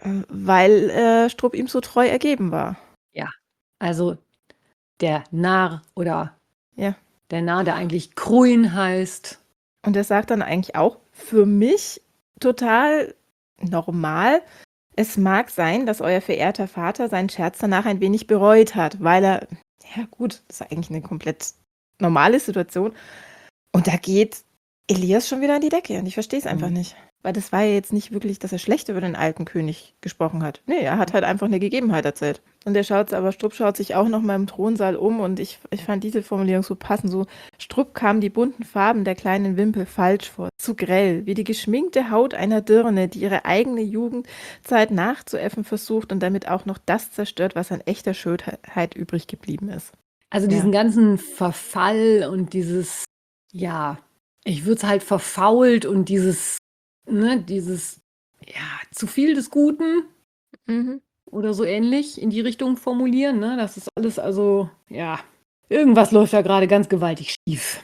Weil Strupp ihm so treu ergeben war. Ja, also der Narr oder Ja. der Narr, der eigentlich Kruin heißt. Und er sagt dann eigentlich auch, für mich total normal. Es mag sein, dass euer verehrter Vater seinen Scherz danach ein wenig bereut hat, weil er, ja gut, das ist eigentlich eine komplett normale Situation. Und da geht Elias schon wieder an die Decke und ich verstehe es einfach nicht. Weil das war ja jetzt nicht wirklich, dass er schlecht über den alten König gesprochen hat. Nee, er hat halt einfach eine Gegebenheit erzählt. Und Strupp schaut sich auch noch mal im Thronsaal um und ich fand diese Formulierung so passend. So, Strupp kamen die bunten Farben der kleinen Wimpel falsch vor. Zu grell, wie die geschminkte Haut einer Dirne, die ihre eigene Jugendzeit nachzuäffen versucht und damit auch noch das zerstört, was an echter Schönheit übrig geblieben ist. Also diesen ganzen Verfall und dieses, ja, ich würde es halt verfault und dieses, ja, zu viel des Guten oder so ähnlich in die Richtung formulieren, ne? Das ist alles, also, ja, irgendwas läuft da gerade ganz gewaltig schief.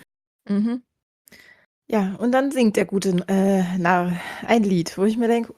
Ja, und dann singt der gute Narr ein Lied, wo ich mir denke,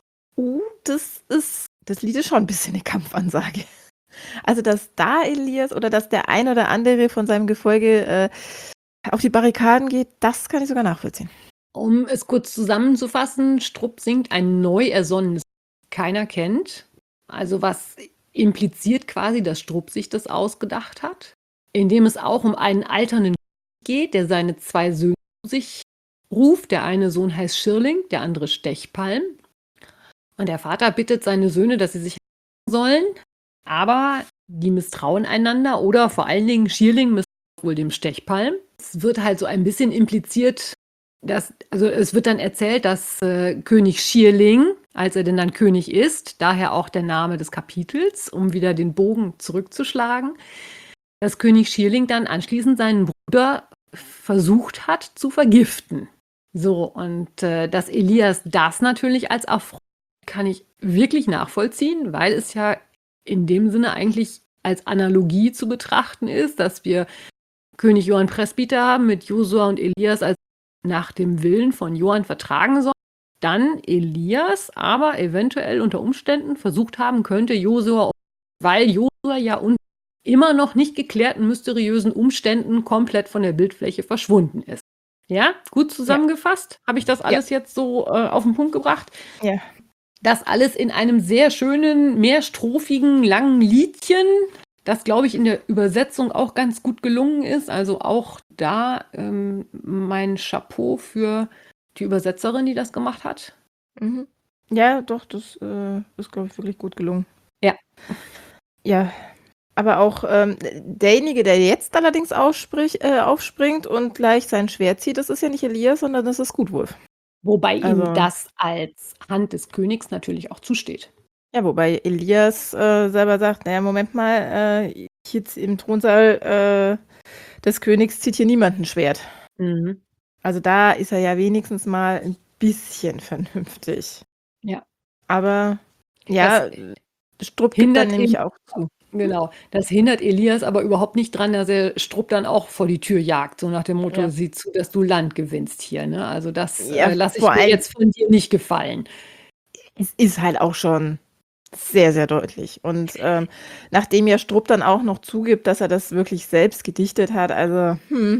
das Lied ist schon ein bisschen eine Kampfansage. Also, dass da Elias oder dass der ein oder andere von seinem Gefolge auf die Barrikaden geht, das kann ich sogar nachvollziehen. Um es kurz zusammenzufassen, Strupp singt ein neu ersonnenes, das keiner kennt. Also was impliziert quasi, dass Strupp sich das ausgedacht hat, indem es auch um einen alternden geht, der seine 2 Söhne zu sich ruft. Der eine Sohn heißt Schirling, der andere Stechpalm. Und der Vater bittet seine Söhne, dass sie sich sollen, aber die misstrauen einander oder vor allen Dingen Schirling misstraut wohl dem Stechpalm. Es wird halt so ein bisschen impliziert, also es wird dann erzählt, dass König Schirling, als er denn dann König ist, daher auch der Name des Kapitels, um wieder den Bogen zurückzuschlagen, dass König Schirling dann anschließend seinen Bruder versucht hat zu vergiften. So, und dass Elias das natürlich als Affront kann ich wirklich nachvollziehen, weil es ja in dem Sinne eigentlich als Analogie zu betrachten ist, dass wir König Johann Presbyter haben mit Josua und Elias als nach dem Willen von Johann vertragen sollen, dann Elias aber eventuell unter Umständen versucht haben könnte, Josua, weil Josua ja unter immer noch nicht geklärten mysteriösen Umständen komplett von der Bildfläche verschwunden ist. Ja, gut zusammengefasst? Habe ich das alles jetzt so auf den Punkt gebracht? Ja. Das alles in einem sehr schönen, mehrstrophigen, langen Liedchen, das, glaube ich, in der Übersetzung auch ganz gut gelungen ist. Also auch da mein Chapeau für die Übersetzerin, die das gemacht hat. Ja, doch, das ist, glaube ich, wirklich gut gelungen. Ja. Ja, aber auch derjenige, der jetzt allerdings aufspringt und gleich sein Schwert zieht, das ist ja nicht Elias, sondern das ist Gutwulf. Wobei ihm das als Hand des Königs natürlich auch zusteht. Ja, wobei Elias selber sagt, naja, Moment mal, jetzt im Thronsaal des Königs zieht hier niemand ein Schwert. Also da ist er ja wenigstens mal ein bisschen vernünftig. Ja. Aber Das ja, Strupp gibt dann hindert nämlich ihn, auch zu. genau, das hindert Elias aber überhaupt nicht dran, dass er Strupp dann auch vor die Tür jagt, so nach dem Motto, Ja, sieh zu, dass du Land gewinnst hier, ne? Also das ja, lasse ich vor mir allem, jetzt von dir nicht gefallen. es ist halt auch schon sehr, sehr deutlich. Und nachdem ja Strupp dann auch noch zugibt, dass er das wirklich selbst gedichtet hat, also,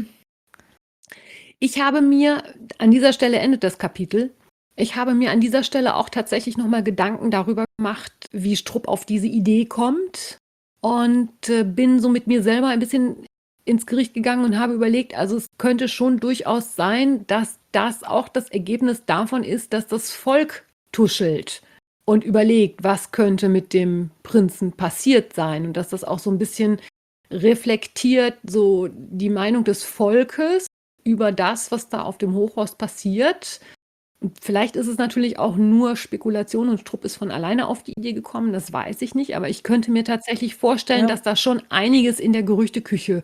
Ich habe mir, an dieser Stelle endet das Kapitel, ich habe mir an dieser Stelle auch tatsächlich nochmal Gedanken darüber gemacht, wie Strupp auf diese Idee kommt und bin so mit mir selber ein bisschen ins Gericht gegangen und habe überlegt, also es könnte schon durchaus sein, dass das auch das Ergebnis davon ist, dass das Volk tuschelt und überlegt, was könnte mit dem Prinzen passiert sein und dass das auch so ein bisschen reflektiert, so die Meinung des Volkes über das, was da auf dem Hochhaus passiert. Vielleicht ist es natürlich auch nur Spekulation und Strupp ist von alleine auf die Idee gekommen, das weiß ich nicht, aber ich könnte mir tatsächlich vorstellen, ja. dass da schon einiges in der Gerüchteküche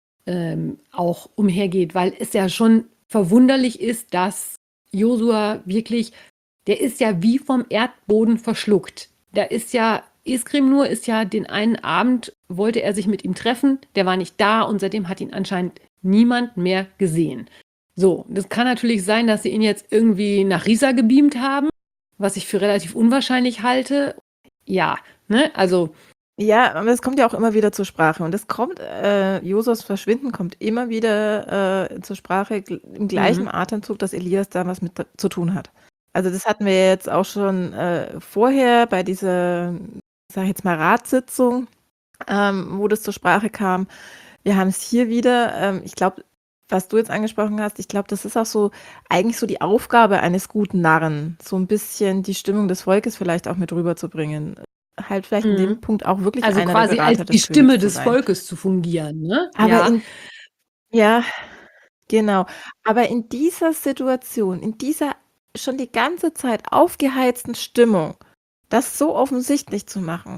auch umhergeht, weil es ja schon verwunderlich ist, dass Josua wirklich, der ist ja wie vom Erdboden verschluckt. Da ist ja, Iskrimnur ist ja den einen Abend, wollte er sich mit ihm treffen, der war nicht da und seitdem hat ihn anscheinend niemand mehr gesehen. So, das kann natürlich sein, dass sie ihn jetzt irgendwie nach Risa gebeamt haben, was ich für relativ unwahrscheinlich halte. Ja, ne, also Ja, aber es kommt ja auch immer wieder zur Sprache. Und es kommt, Josuas Verschwinden kommt immer wieder zur Sprache im gleichen Atemzug, dass Elias da was mit zu tun hat. Also das hatten wir jetzt auch schon vorher bei dieser, sag ich jetzt mal, Ratssitzung, wo das zur Sprache kam. Wir haben es hier wieder. Ich glaube, was du jetzt angesprochen hast, ich glaube, das ist auch so eigentlich so die Aufgabe eines guten Narren, so ein bisschen die Stimmung des Volkes vielleicht auch mit rüberzubringen. Halt vielleicht in dem Punkt auch wirklich also einer der quasi als Berater die des Stimme Königs zu des sein. Volkes zu fungieren, ne? Aber Ja. ja, genau. Aber in dieser Situation, in dieser schon die ganze Zeit aufgeheizten Stimmung, das so offensichtlich zu machen,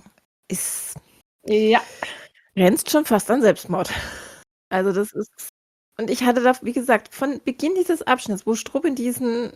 Ja. grenzt schon fast an Selbstmord. Also das ist, und ich hatte da, wie gesagt, von Beginn dieses Abschnitts, wo Strupp in diesen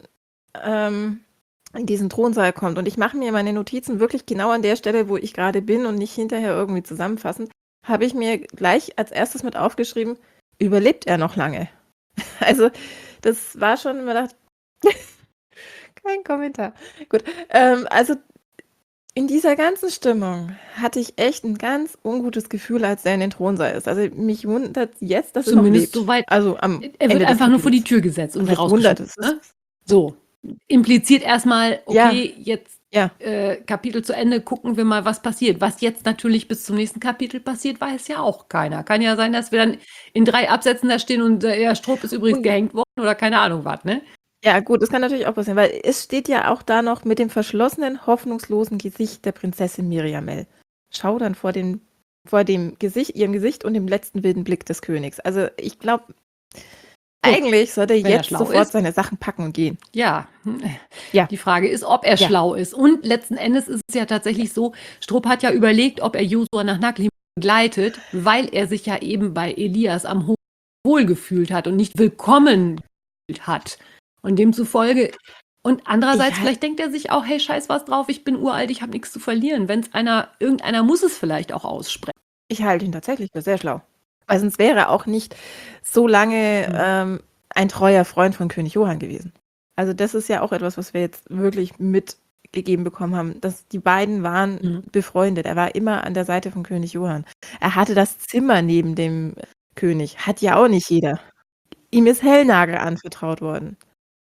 Thronsaal kommt, und ich mache mir meine Notizen wirklich genau an der Stelle, wo ich gerade bin und nicht hinterher irgendwie zusammenfassend, habe ich mir gleich als erstes mit aufgeschrieben, überlebt er noch lange? Also das war schon, man dachte, kein Kommentar. Gut, also in dieser ganzen Stimmung hatte ich echt ein ganz ungutes Gefühl, als er in den Thronsaal ist. Also mich wundert jetzt, dass er noch Zumindest lebt. soweit. Also am Er Ende wird des einfach nur vor die Kapitels. Tür gesetzt und Was heißt wundert? rausgeschmissen. Ne? So. Impliziert erstmal, Ja, okay, jetzt ja. Kapitel zu Ende, gucken wir mal, was passiert. Was jetzt natürlich bis zum nächsten Kapitel passiert, weiß ja auch keiner. Kann ja sein, dass wir dann in 3 Absätzen da stehen und der Strupp ist übrigens Und gehängt worden oder keine Ahnung was, ne? ja, gut, das kann natürlich auch passieren, weil es steht ja auch da noch mit dem verschlossenen, hoffnungslosen Gesicht der Prinzessin Miriamel. Schau dann vor dem Gesicht, ihrem Gesicht und dem letzten wilden Blick des Königs. Also ich glaube, eigentlich sollte er wenn er jetzt schlau sofort ist. seine Sachen packen und gehen. Ja. Ja. Die Frage ist, ob er Ja. schlau ist. Und letzten Endes ist es ja tatsächlich so, Strupp hat ja überlegt, ob er Josua nach Naklim begleitet, weil er sich ja eben bei Elias am Hof wohlgefühlt hat und nicht willkommen gefühlt hat. Und demzufolge, und andererseits, vielleicht denkt er sich auch, hey, scheiß was drauf, ich bin uralt, ich habe nichts zu verlieren. Wenn es irgendeiner muss es vielleicht auch aussprechen. Ich halte ihn tatsächlich für sehr schlau. Weil sonst wäre er auch nicht so lange ein treuer Freund von König Johann gewesen. Also das ist ja auch etwas, was wir jetzt wirklich mitgegeben bekommen haben, dass die beiden waren befreundet. Er war immer an der Seite von König Johann. Er hatte das Zimmer neben dem König. Hat ja auch nicht jeder. Ihm ist Hellnagel anvertraut worden.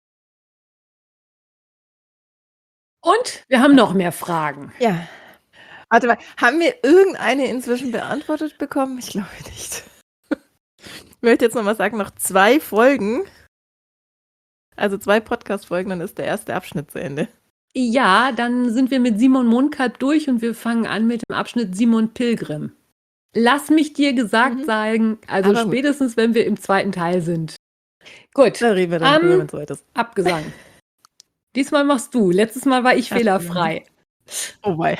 Und wir haben noch mehr Fragen. Ja. Warte mal, haben wir irgendeine inzwischen beantwortet bekommen? Ich glaube nicht. Ich möchte jetzt nochmal sagen, noch 2 Folgen, also 2 Podcast-Folgen, dann ist der erste Abschnitt zu Ende. Ja, dann sind wir mit Simon Mondkalb durch und wir fangen an mit dem Abschnitt Simon Pilgrim. Lass mich dir gesagt sagen, also Aber gut. spätestens, wenn wir im 2. Teil sind. Gut, Da reden wir dann drüber, wenn es soweit ist. Abgesang. Diesmal machst du. Letztes Mal war ich fehlerfrei. Oh wei.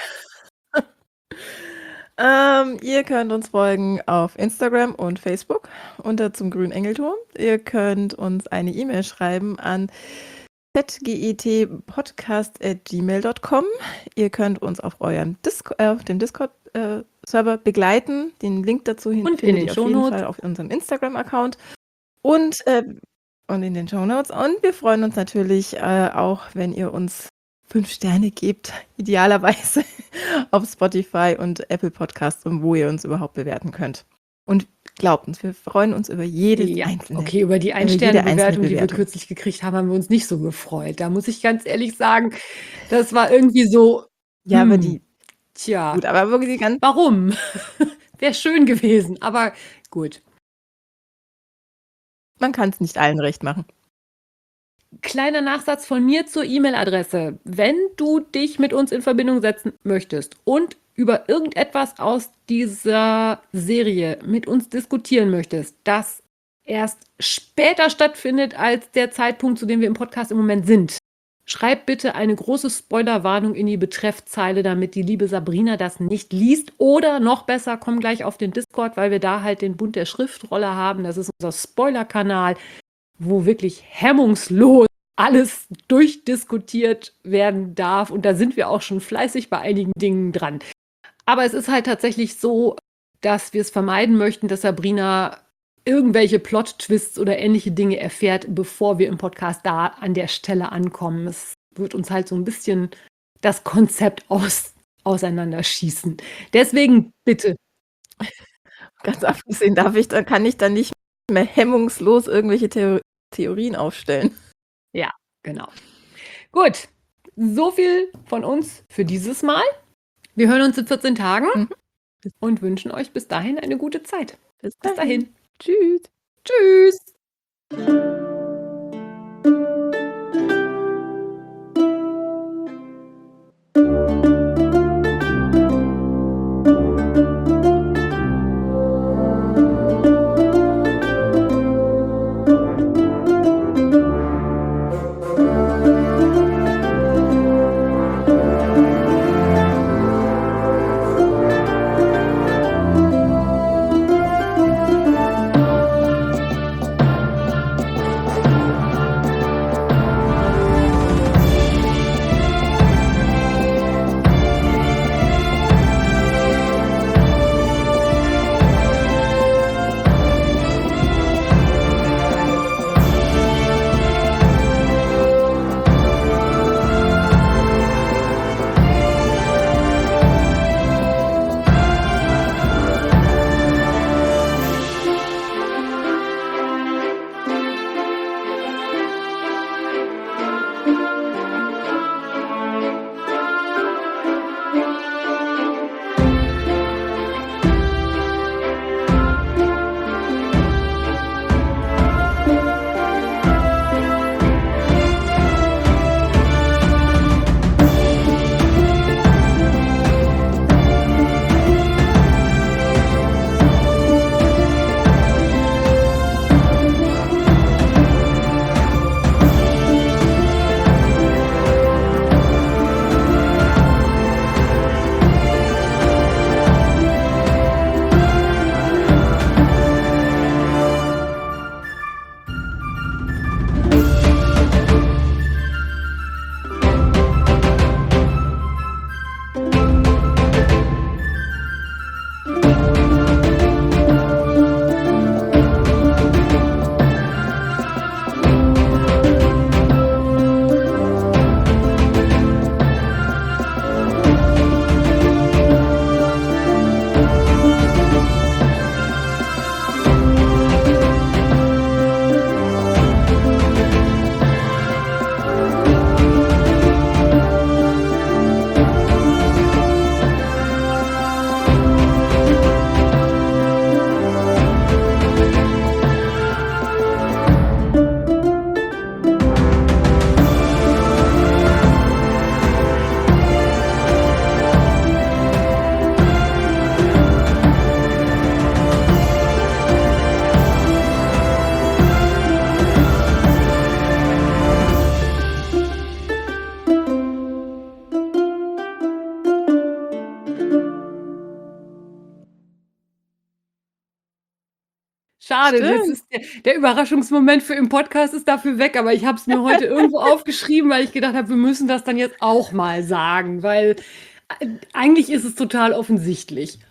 Ihr könnt uns folgen auf Instagram und Facebook unter zum Grünen Engelturm. Ihr könnt uns eine E-Mail schreiben an zgetpodcast@gmail.com. Ihr könnt uns auf dem Discord-Server begleiten. Den Link dazu Und in findet den ihr auf jeden Shownotes. Fall auf unserem Instagram-Account und in den Shownotes. Und wir freuen uns natürlich auch, wenn ihr uns 5 Sterne gebt, idealerweise auf Spotify und Apple Podcasts und wo ihr uns überhaupt bewerten könnt. Und glaubt uns, wir freuen uns über jedes Ja, einzelne. okay, über die jede einzelne Ein-Sterne-Bewertung, die wir Bewertung. kürzlich gekriegt haben, haben wir uns nicht so gefreut. Da muss ich ganz ehrlich sagen, das war irgendwie so, Ja, aber die, tja, gut, aber wirklich ganz, warum? Wäre schön gewesen, aber gut. man kann es nicht allen recht machen. Kleiner Nachsatz von mir zur E-Mail-Adresse. Wenn du dich mit uns in Verbindung setzen möchtest und über irgendetwas aus dieser Serie mit uns diskutieren möchtest, das erst später stattfindet als der Zeitpunkt, zu dem wir im Podcast im Moment sind, schreib bitte eine große Spoilerwarnung in die Betreffzeile, damit die liebe Sabrina das nicht liest. Oder noch besser, komm gleich auf den Discord, weil wir da halt den Bund der Schriftrolle haben. Das ist unser Spoiler-Kanal, wo wirklich hemmungslos alles durchdiskutiert werden darf. Und da sind wir auch schon fleißig bei einigen Dingen dran. Aber es ist halt tatsächlich so, dass wir es vermeiden möchten, dass Sabrina irgendwelche Plot-Twists oder ähnliche Dinge erfährt, bevor wir im Podcast da an der Stelle ankommen. Es wird uns halt so ein bisschen das Konzept auseinanderschießen. Deswegen bitte. Ganz abgesehen, kann ich dann nicht mehr hemmungslos irgendwelche Theorien aufstellen. Ja, genau. Gut, so viel von uns für dieses Mal. Wir hören uns in 14 Tagen und wünschen euch bis dahin eine gute Zeit. Bis Bis dahin. Tschüss. Tschüss. Schade, jetzt Stimmt. ist der Überraschungsmoment für im Podcast ist dafür weg, aber ich habe es mir heute irgendwo aufgeschrieben, weil ich gedacht habe, wir müssen das dann jetzt auch mal sagen, weil eigentlich ist es total offensichtlich.